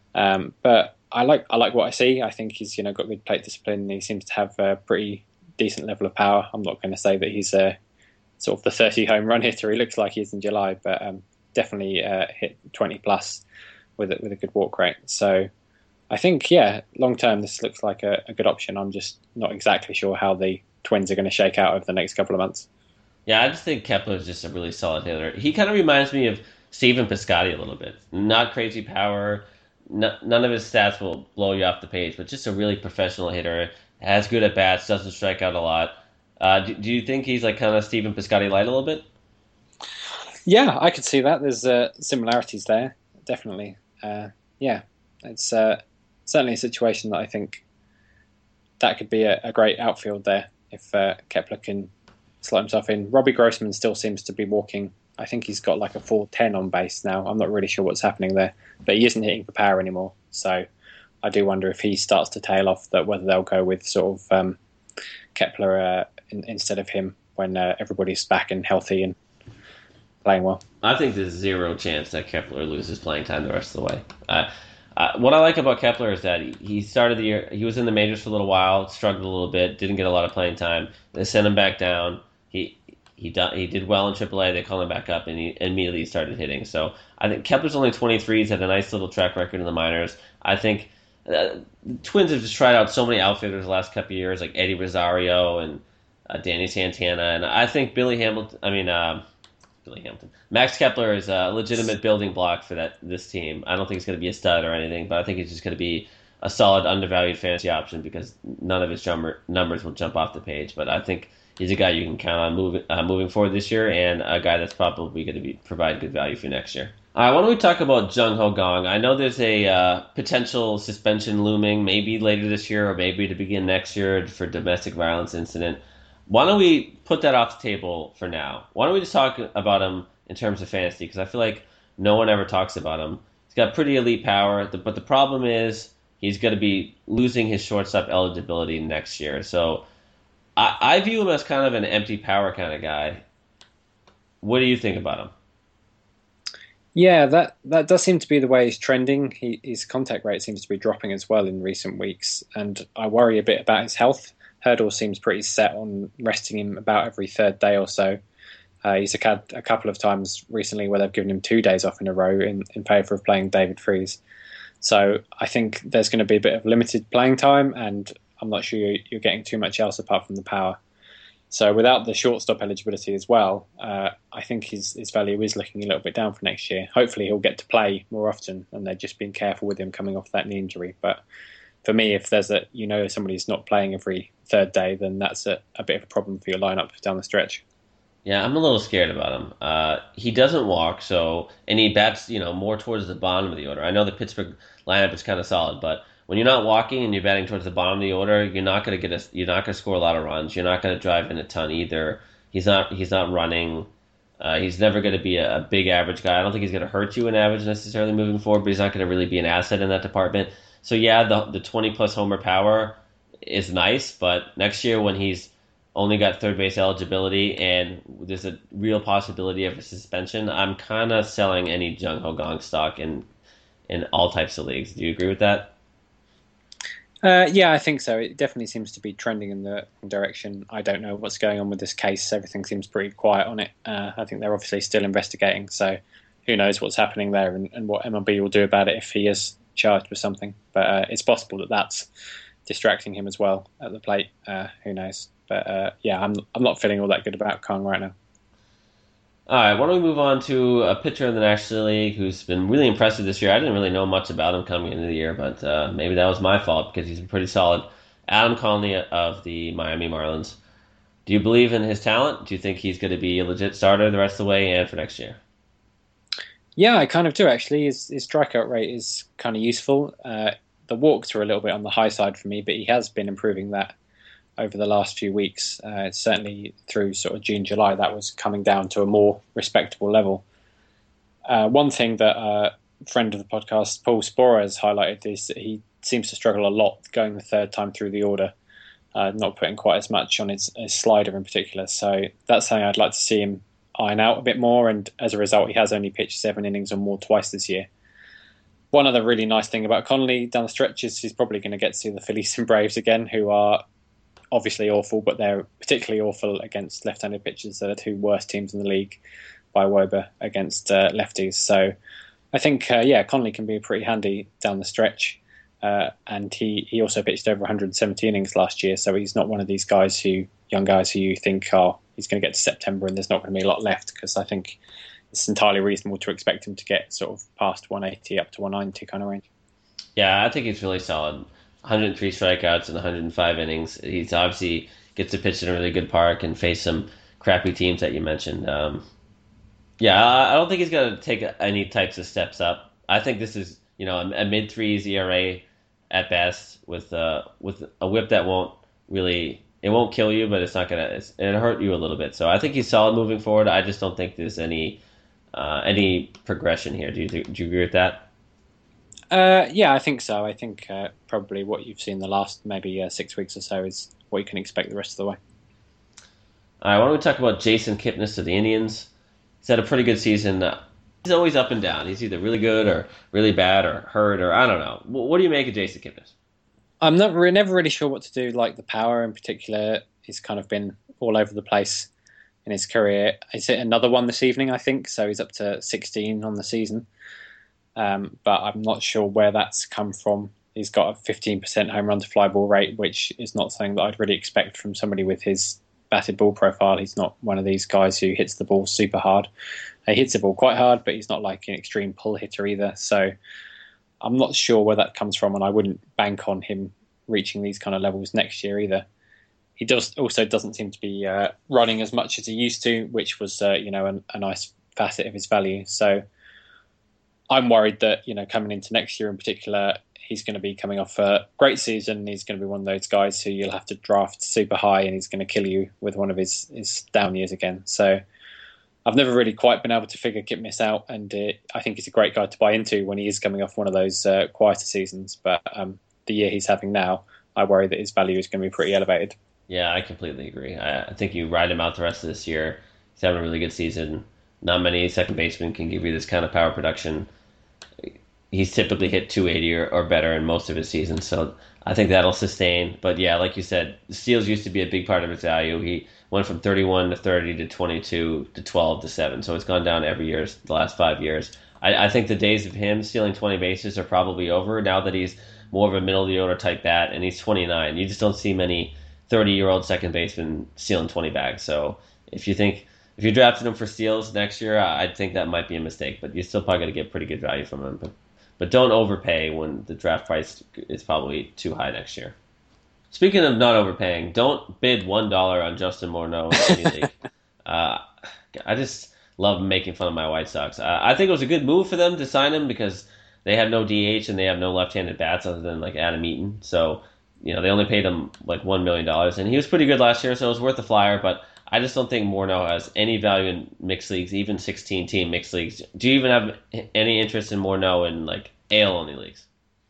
But I like what I see. I think he's got good plate discipline. He seems to have a pretty decent level of power. I'm not going to say that he's sort of the 30 home run hitter he looks like he is in July, but definitely hit 20 plus with a good walk rate. So I think, long term this looks like a good option. I'm just not exactly sure how the Twins are going to shake out over the next couple of months. Yeah, I just think Kepler is just a really solid hitter. He kind of reminds me of Stephen Piscotty a little bit. Not crazy power, none of his stats will blow you off the page, but just a really professional hitter, has good at bats, doesn't strike out a lot. Do you think he's like kind of Stephen Piscotty light a little bit? Yeah, I could see that. There's similarities there, definitely. Yeah, it's certainly a situation that I think that could be a great outfield there if Kepler can slot himself in. Robbie Grossman still seems to be walking. I think he's got like a 410 on base now. I'm not really sure what's happening there, but he isn't hitting for power anymore. So I do wonder if he starts to tail off, that whether they'll go with sort of Kepler instead of him when everybody's back and healthy and playing well. I think there's zero chance that Kepler loses playing time the rest of the way. What I like about Kepler is that he started the year, he was in the majors for a little while, struggled a little bit, didn't get a lot of playing time. They sent him back down. He did well in AAA. They called him back up, and he immediately started hitting. So I think Kepler's only 23. He's had a nice little track record in the minors. I think the Twins have just tried out so many outfielders the last couple of years, like Eddie Rosario and Danny Santana, and I think Max Kepler is a legitimate building block for this team. I don't think he's going to be a stud or anything, but I think he's just going to be a solid, undervalued fantasy option because none of his numbers will jump off the page. But I think he's a guy you can count on moving forward this year, and a guy that's probably going to provide good value for next year. All right, why don't we talk about Jung Ho Gong? I know there's a potential suspension looming, maybe later this year or maybe to begin next year for domestic violence incident. Why don't we put that off the table for now? Why don't we just talk about him in terms of fantasy? Because I feel like no one ever talks about him. He's got pretty elite power, but the problem is he's going to be losing his shortstop eligibility next year. So I view him as kind of an empty power kind of guy. What do you think about him? Yeah, that does seem to be the way he's trending. His contact rate seems to be dropping as well in recent weeks, and I worry a bit about his health. Hurdle seems pretty set on resting him about every third day or so. He's had a couple of times recently where they've given him 2 days off in a row in favour of playing David Freese. So I think there's going to be a bit of limited playing time, and I'm not sure you're getting too much else apart from the power. So without the shortstop eligibility as well, I think his value is looking a little bit down for next year. Hopefully he'll get to play more often, and they're just being careful with him coming off that knee injury. But for me, if there's somebody's not playing every third day, then that's a bit of a problem for your lineup down the stretch. Yeah, I'm a little scared about him. He doesn't walk, and he bats more towards the bottom of the order. I know the Pittsburgh lineup is kind of solid, but when you're not walking and you're batting towards the bottom of the order, you're not going to score a lot of runs. You're not going to drive in a ton either. He's not running. He's never going to be a big average guy. I don't think he's going to hurt you in average necessarily moving forward, but he's not going to really be an asset in that department. So yeah, the 20-plus homer power is nice, but next year when he's only got third base eligibility and there's a real possibility of a suspension, I'm kind of selling any Jung Ho Gong stock in all types of leagues. Do you agree with that? Yeah, I think so. It definitely seems to be trending in the direction. I don't know what's going on with this case. Everything seems pretty quiet on it. I think they're obviously still investigating, so who knows what's happening there and what MLB will do about it if he is charged with something. But it's possible that that's distracting him as well at the plate. Who knows? But yeah, I'm not feeling all that good about Kong right now. All right, why don't we move on to a pitcher in the National League who's been really impressive this year. I didn't really know much about him coming into the year, but maybe that was my fault because he's been pretty solid. Adam Conley of the Miami Marlins. Do you believe in his talent? Do you think he's going to be a legit starter the rest of the way and for next year? Yeah, I kind of do, actually. His strikeout rate is kind of useful. The walks were a little bit on the high side for me, but he has been improving that over the last few weeks. Certainly through sort of June, July, that was coming down to a more respectable level. One thing that a friend of the podcast, Paul Sporer, has highlighted is that he seems to struggle a lot going the third time through the order, not putting quite as much on his slider in particular. So that's something I'd like to see him iron out a bit more, and as a result, he has only pitched 7 innings or more twice this year. One other really nice thing about Conley down the stretch is he's probably going to get to see the Phillies and Braves again, who are obviously awful, but they're particularly awful against left-handed pitchers. They're the 2 worst teams in the league by WOBA against lefties. So I think, Conley can be pretty handy down the stretch. And he also pitched over 170 innings last year, so he's not one of these young guys who you think, he's going to get to September and there's not going to be a lot left, because I think it's entirely reasonable to expect him to get sort of past 180 up to 190 kind of range. Yeah, I think he's really solid. 103 strikeouts in 105 innings. He's obviously gets to pitch in a really good park and face some crappy teams that you mentioned. Yeah, I don't think he's going to take any types of steps up. I think this is, a mid threes ERA at best with a whip that won't kill you, but it's not gonna it'll hurt you a little bit. So I think he's solid moving forward. I just don't think there's any progression here. Do you agree with that? Yeah, I think so. I think probably what you've seen the last maybe 6 weeks or so is what you can expect the rest of the way. All right, why don't we talk about Jason Kipnis of the Indians? He's had a pretty good season. He's always up and down. He's either really good or really bad or hurt or I don't know. What do you make of Jason Kipnis? I'm never really sure what to do. Like the power in particular, he's kind of been all over the place in his career. Is it another one this evening? I think so. He's up to 16 on the season, but I'm not sure where that's come from. He's got a 15% home run to fly ball rate, which is not something that I'd really expect from somebody with his batted ball profile. He's not one of these guys who hits the ball super hard. He hits the ball quite hard, but he's not like an extreme pull hitter either. So I'm not sure where that comes from, and I wouldn't bank on him reaching these kind of levels next year either. He also doesn't seem to be running as much as he used to, which was a nice facet of his value. So I'm worried that coming into next year in particular, he's going to be coming off a great season. He's going to be one of those guys who you'll have to draft super high, and he's going to kill you with one of his down years again. So I've never really quite been able to figure Kipnis out, and I think he's a great guy to buy into when he is coming off one of those quieter seasons. But the year he's having now, I worry that his value is going to be pretty elevated. Yeah, I completely agree. I think you ride him out the rest of this year. He's having a really good season. Not many second basemen can give you this kind of power production. He's typically hit 280 or better in most of his seasons, so I think that'll sustain. But yeah, like you said, steals used to be a big part of his value. He went from 31 to 30 to 22 to 12 to 7, so it's gone down every year the last 5 years. I think the days of him stealing 20 bases are probably over now that he's more of a middle of the order type bat, and he's 29. You just don't see many 30-year-old second basemen stealing 20 bags. So if you drafted him for steals next year, I'd think that might be a mistake, but you're still probably going to get pretty good value from him. But don't overpay when the draft price is probably too high next year. Speaking of not overpaying, don't bid $1 on Justin Morneau in any league. I just love making fun of my White Sox. I think it was a good move for them to sign him because they have no DH and they have no left-handed bats other than like Adam Eaton. So, they only paid him like $1 million. And he was pretty good last year, so it was worth the flyer. But I just don't think Morneau has any value in mixed leagues, even 16-team mixed leagues. Do you even have any interest in Morneau in like AL-only leagues?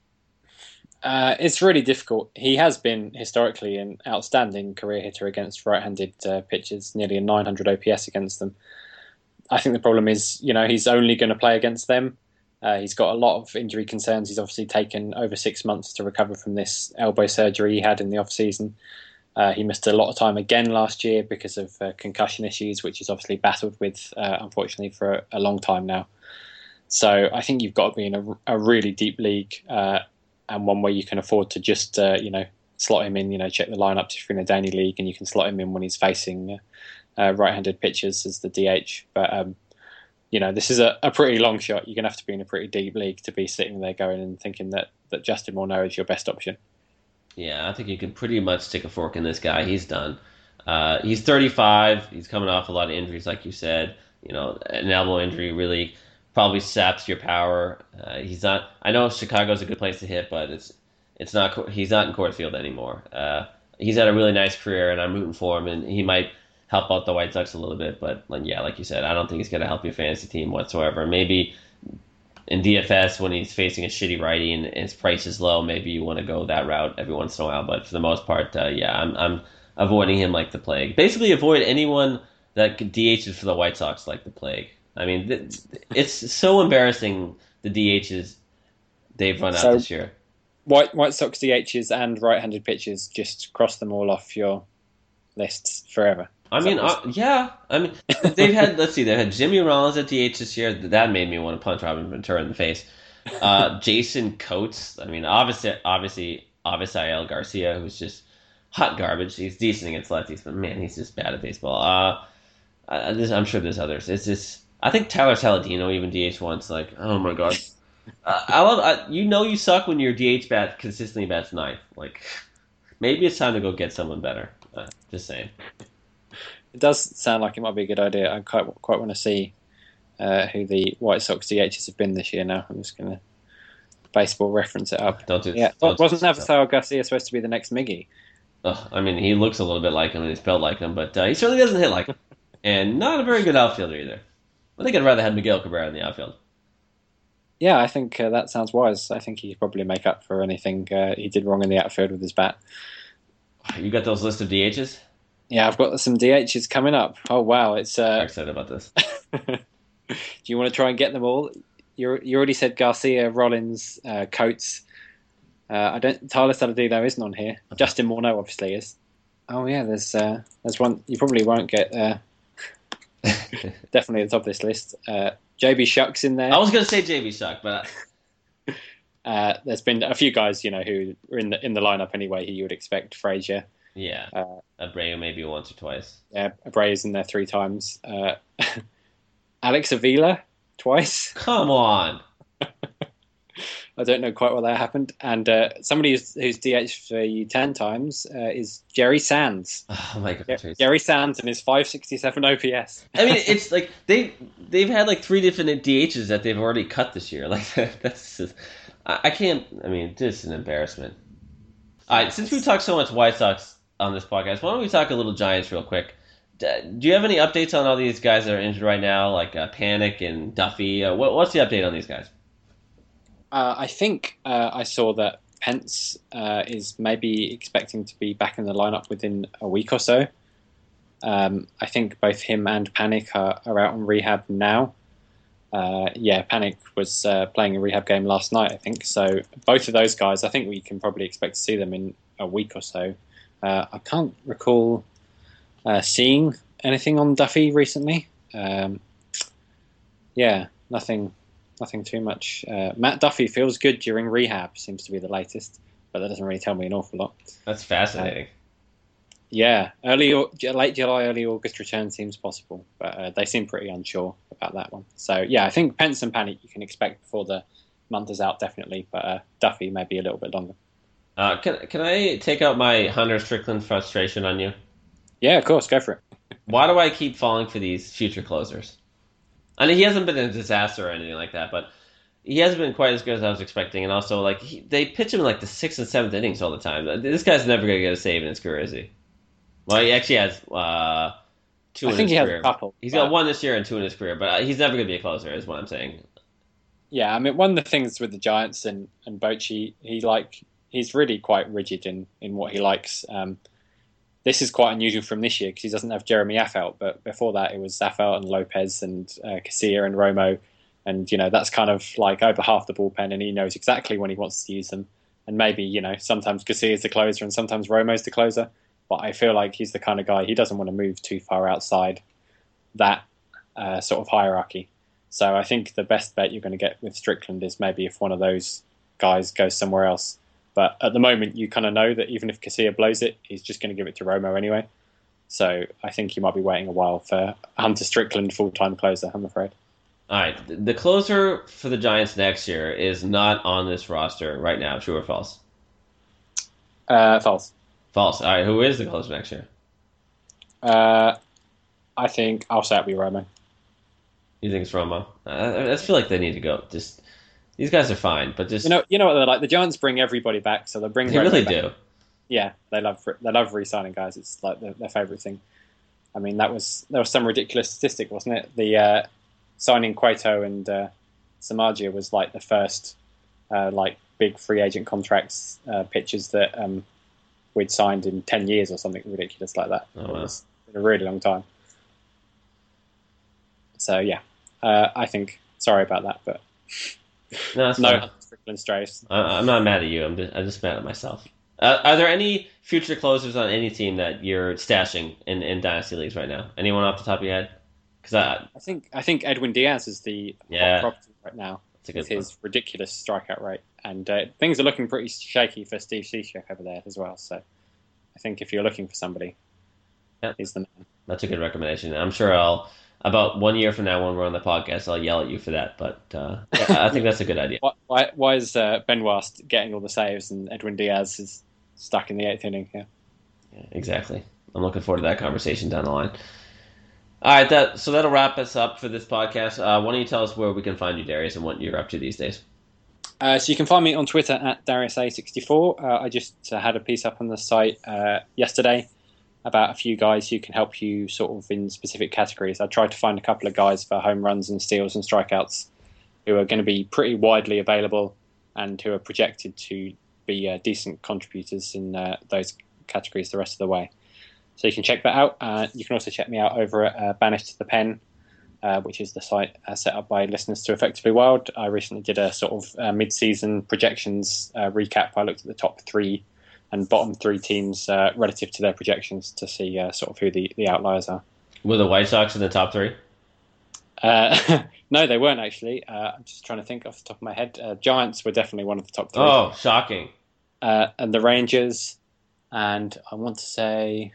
It's really difficult. He has been historically an outstanding career hitter against right-handed pitchers, nearly a 900 OPS against them. I think the problem is, he's only going to play against them. He's got a lot of injury concerns. He's obviously taken over 6 months to recover from this elbow surgery he had in the off-season. He missed a lot of time again last year because of concussion issues, which he's obviously battled with, unfortunately, for a long time now. So I think you've got to be in a really deep league and one where you can afford to just, slot him in, check the lineups if you're in a Danny league, and you can slot him in when he's facing right-handed pitchers as the DH. But, this is a pretty long shot. You're going to have to be in a pretty deep league to be sitting there going and thinking that Justin Morneau is your best option. Yeah, I think you can pretty much stick a fork in this guy. He's done. He's 35. He's coming off a lot of injuries, like you said. An elbow injury really probably saps your power. He's not. I know Chicago's a good place to hit, but it's not. He's not in Coors Field anymore. He's had a really nice career, and I'm rooting for him. And he might help out the White Sox a little bit, but yeah, like you said, I don't think he's going to help your fantasy team whatsoever. Maybe in DFS when he's facing a shitty righty and his price is low, maybe you want to go that route every once in a while. But for the most part, I'm avoiding him like the plague. Basically, avoid anyone that DHs for the White Sox like the plague. I mean, it's so embarrassing the DHs they've run out this year. White Sox DHs and right-handed pitchers, just cross them all off your lists forever. I mean, yeah. I mean, they've had. They've had Jimmy Rollins at DH this year. That made me want to punch Robin Ventura in the face. Jason Coates. I mean, obviously, Avisail Garcia, who's just hot garbage. He's decent against lefties, but man, he's just bad at baseball. I'm sure there's others. It's just. I think Tyler Saladino even DH once. Like, oh my god, You suck when your DH bat consistently bats ninth. Like, maybe it's time to go get someone better. Just saying. It does sound like it might be a good idea. I quite want to see who the White Sox DHs have been this year now. I'm just going to baseball reference it up. Wasn't Avisail Garcia supposed to be the next Miggy? I mean, he looks a little bit like him and he's built like him, but he certainly doesn't hit like him. And not a very good outfielder either. I think I'd rather have Miguel Cabrera in the outfield. Yeah, I think that sounds wise. I think he could probably make up for anything he did wrong in the outfield with his bat. You got those list of DHs? Yeah, I've got some DHs coming up. Oh, wow. I'm excited about this. Do you want to try and get them all? You already said Garcia, Rollins, Coates. Tyler Saladino isn't on here. Justin Morneau obviously is. Oh yeah, there's one you probably won't get. Definitely at the top of this list. JB Shuck's in there. I was going to say JB Shuck, but there's been a few guys who are in the lineup anyway. Who you would expect. Frazier. Yeah, Abreu maybe once or twice. Yeah, Abreu's in there 3 times. Alex Avila twice. Come on. I don't know quite what that happened. And somebody who's DH for you 10 times is Jerry Sands. Oh my God, Jerry Sands and his 567 OPS. I mean, it's like they've had like 3 different DHs that they've already cut this year. Like that's just, I can't. I mean, this is an embarrassment. All right, since we talked so much White Sox on this podcast, why don't we talk a little Giants real quick? Do you have any updates on all these guys that are injured right now, like Panic and Duffy? What's the update on these guys? I think I saw that Pence is maybe expecting to be back in the lineup within a week or so. I think both him and Panic are out on rehab now. Panic was playing a rehab game last night, I think. So both of those guys, I think we can probably expect to see them in a week or so. I can't recall seeing anything on Duffy recently. Nothing too much. Matt Duffy feels good during rehab, seems to be the latest, but that doesn't really tell me an awful lot. That's fascinating. Late July, early August return seems possible, but they seem pretty unsure about that one. So yeah, I think Pence and Panic you can expect before the month is out, definitely, but Duffy maybe a little bit longer. Can I take out my Hunter Strickland frustration on you? Yeah, of course, go for it. Why do I keep falling for these future closers? I mean, he hasn't been a disaster or anything like that, but he hasn't been quite as good as I was expecting. And also, like they pitch him in like the 6th and 7th innings all the time. This guy's never going to get a save in his career, is he? Well, he actually has 2 I in think his he career. has a couple. He's got 1 this year and 2 in his career, but he's never going to be a closer, is what I'm saying. Yeah, I mean, one of the things with the Giants and Bochy, he's really quite rigid in what he likes. This is quite unusual from this year because he doesn't have Jeremy Affeldt, but before that it was Affeldt and Lopez and Casilla and Romo, and that's kind of like over half the bullpen, and he knows exactly when he wants to use them. And maybe sometimes Casilla's the closer and sometimes Romo's the closer, but I feel like he's the kind of guy he doesn't want to move too far outside that sort of hierarchy. So I think the best bet you're going to get with Strickland is maybe if one of those guys goes somewhere else. But at the moment, you kind of know that even if Casilla blows it, he's just going to give it to Romo anyway. So I think you might be waiting a while for Hunter Strickland full-time closer, I'm afraid. All right. The closer for the Giants next year is not on this roster right now. True or false? False. False. All right. Who is the closer next year? I think I'll say it'll be Romo. You think it's Romo? I just feel like they need to go. Just these guys are fine, but just you know what they're like. The Giants bring everybody back, so they bring. They really back. do. Yeah, they love re-signing guys. It's like their favorite thing. I mean, there was some ridiculous statistic, wasn't it? The signing Cueto and Samagia was like the first big free agent contracts pitchers that we'd signed in 10 years or something ridiculous like that. Oh, wow. It was a really long time. So yeah, I think. Sorry about that, but no Strickland strays. I'm not mad at you. I'm just mad at myself. Are there any future closers on any team that you're stashing in dynasty leagues right now? Anyone off the top of your head? Because I think Edwin Diaz is the hot property right now with his ridiculous strikeout rate, and things are looking pretty shaky for Steve Cishek over there as well. So I think if you're looking for somebody, he's the man. That's a good recommendation. I'm sure I'll about 1 year from now when we're on the podcast, I'll yell at you for that. But yeah, I think that's a good idea. Why is Benoit getting all the saves and Edwin Diaz is stuck in the 8th inning? Yeah, exactly. I'm looking forward to that conversation down the line. All right, so that'll wrap us up for this podcast. Why don't you tell us where we can find you, Darius, and what you're up to these days? So you can find me on Twitter at DariusA64. I just had a piece up on the site yesterday about a few guys who can help you sort of in specific categories. I tried to find a couple of guys for home runs and steals and strikeouts who are going to be pretty widely available and who are projected to be decent contributors in those categories the rest of the way. So you can check that out. You can also check me out over at Banished to the Pen, which is the site set up by listeners to Effectively Wild. I recently did a sort of mid-season projections recap. I looked at the top 3 and bottom 3 teams relative to their projections to see sort of who the outliers are. Were the White Sox in the top 3? No, they weren't actually. I'm just trying to think off the top of my head. Giants were definitely one of the top 3. Oh, shocking. And the Rangers, and I want to say...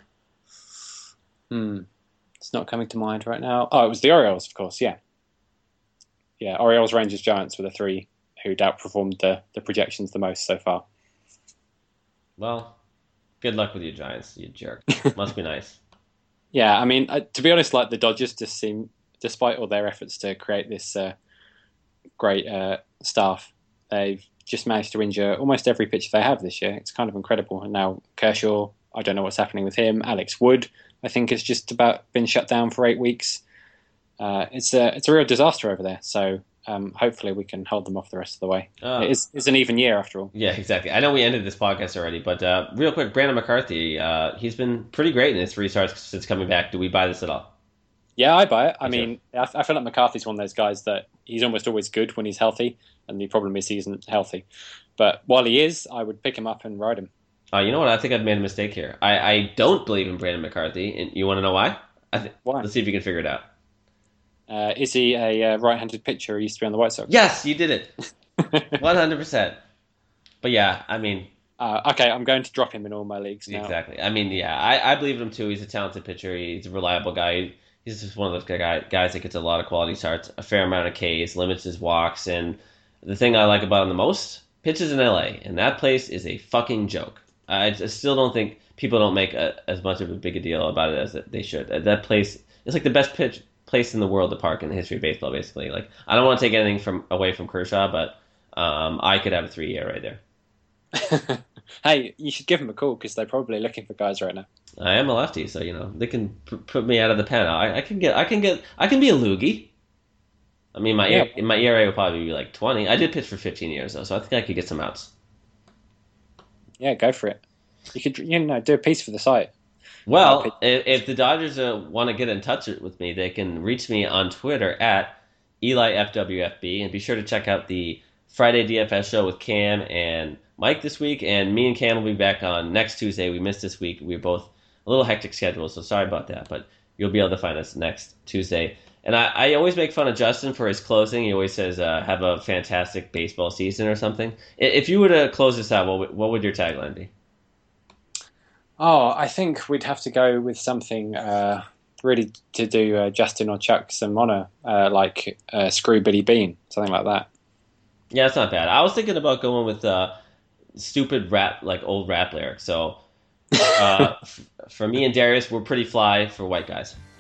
It's not coming to mind right now. Oh, it was the Orioles, of course, yeah. Yeah, Orioles, Rangers, Giants were the 3 who'd outperformed the projections the most so far. Well, good luck with your Giants, you jerk. Must be nice. Yeah, I mean, to be honest, like the Dodgers just seem, despite all their efforts to create this great staff, they've just managed to injure almost every pitcher they have this year. It's kind of incredible. And now Kershaw, I don't know what's happening with him. Alex Wood, I think, has just about been shut down for 8 weeks. It's a real disaster over there. So hopefully we can hold them off the rest of the way. It's an even year after all. Yeah, exactly. I know we ended this podcast already, but real quick, Brandon McCarthy, he's been pretty great in his 3 starts since coming back. Do we buy this at all? Yeah, I buy it. I mean, I feel like McCarthy's one of those guys that he's almost always good when he's healthy, and the problem is he isn't healthy. But while he is, I would pick him up and ride him. You know what? I think I've made a mistake here. I don't believe in Brandon McCarthy, and you want to know why? Why? Let's see if you can figure it out. Is he a right-handed pitcher who used to be on the White Sox? Yes, you did it. 100%. But yeah, I mean... okay, I'm going to drop him in all my leagues now. Exactly. I mean, yeah, I believe in him too. He's a talented pitcher. He's a reliable guy. He's just one of those guys that gets a lot of quality starts, a fair amount of Ks, limits his walks, and the thing I like about him the most, pitches in LA, and that place is a fucking joke. I still don't think people don't make as much of a big a deal about it as they should. That place is like the best place in the world to park in the history of baseball, basically. Like, I don't want to take anything away from Kershaw, but I could have a 3-year right there. Hey, you should give them a call because they're probably looking for guys right now. I am a lefty, so they can put me out of the pen. I can be a loogie. I mean, my ERA will probably be like 20. I did pitch for 15 years though, so I think I could get some outs. Yeah, go for it. You could do a piece for the site. Well, if the Dodgers want to get in touch with me, they can reach me on Twitter at EliFWFB, and be sure to check out the Friday DFS show with Cam and Mike this week, and me and Cam will be back on next Tuesday. We missed this week. We were both a little hectic schedule, so sorry about that, but you'll be able to find us next Tuesday. And I always make fun of Justin for his closing. He always says, have a fantastic baseball season or something. If you were to close this out, what would your tagline be? Oh, I think we'd have to go with something really to do Justin or Chuck some honor, like Screw Billy Bean, something like that. Yeah, it's not bad. I was thinking about going with stupid rap, like old rap lyrics. So for me and Darius, we're pretty fly for white guys.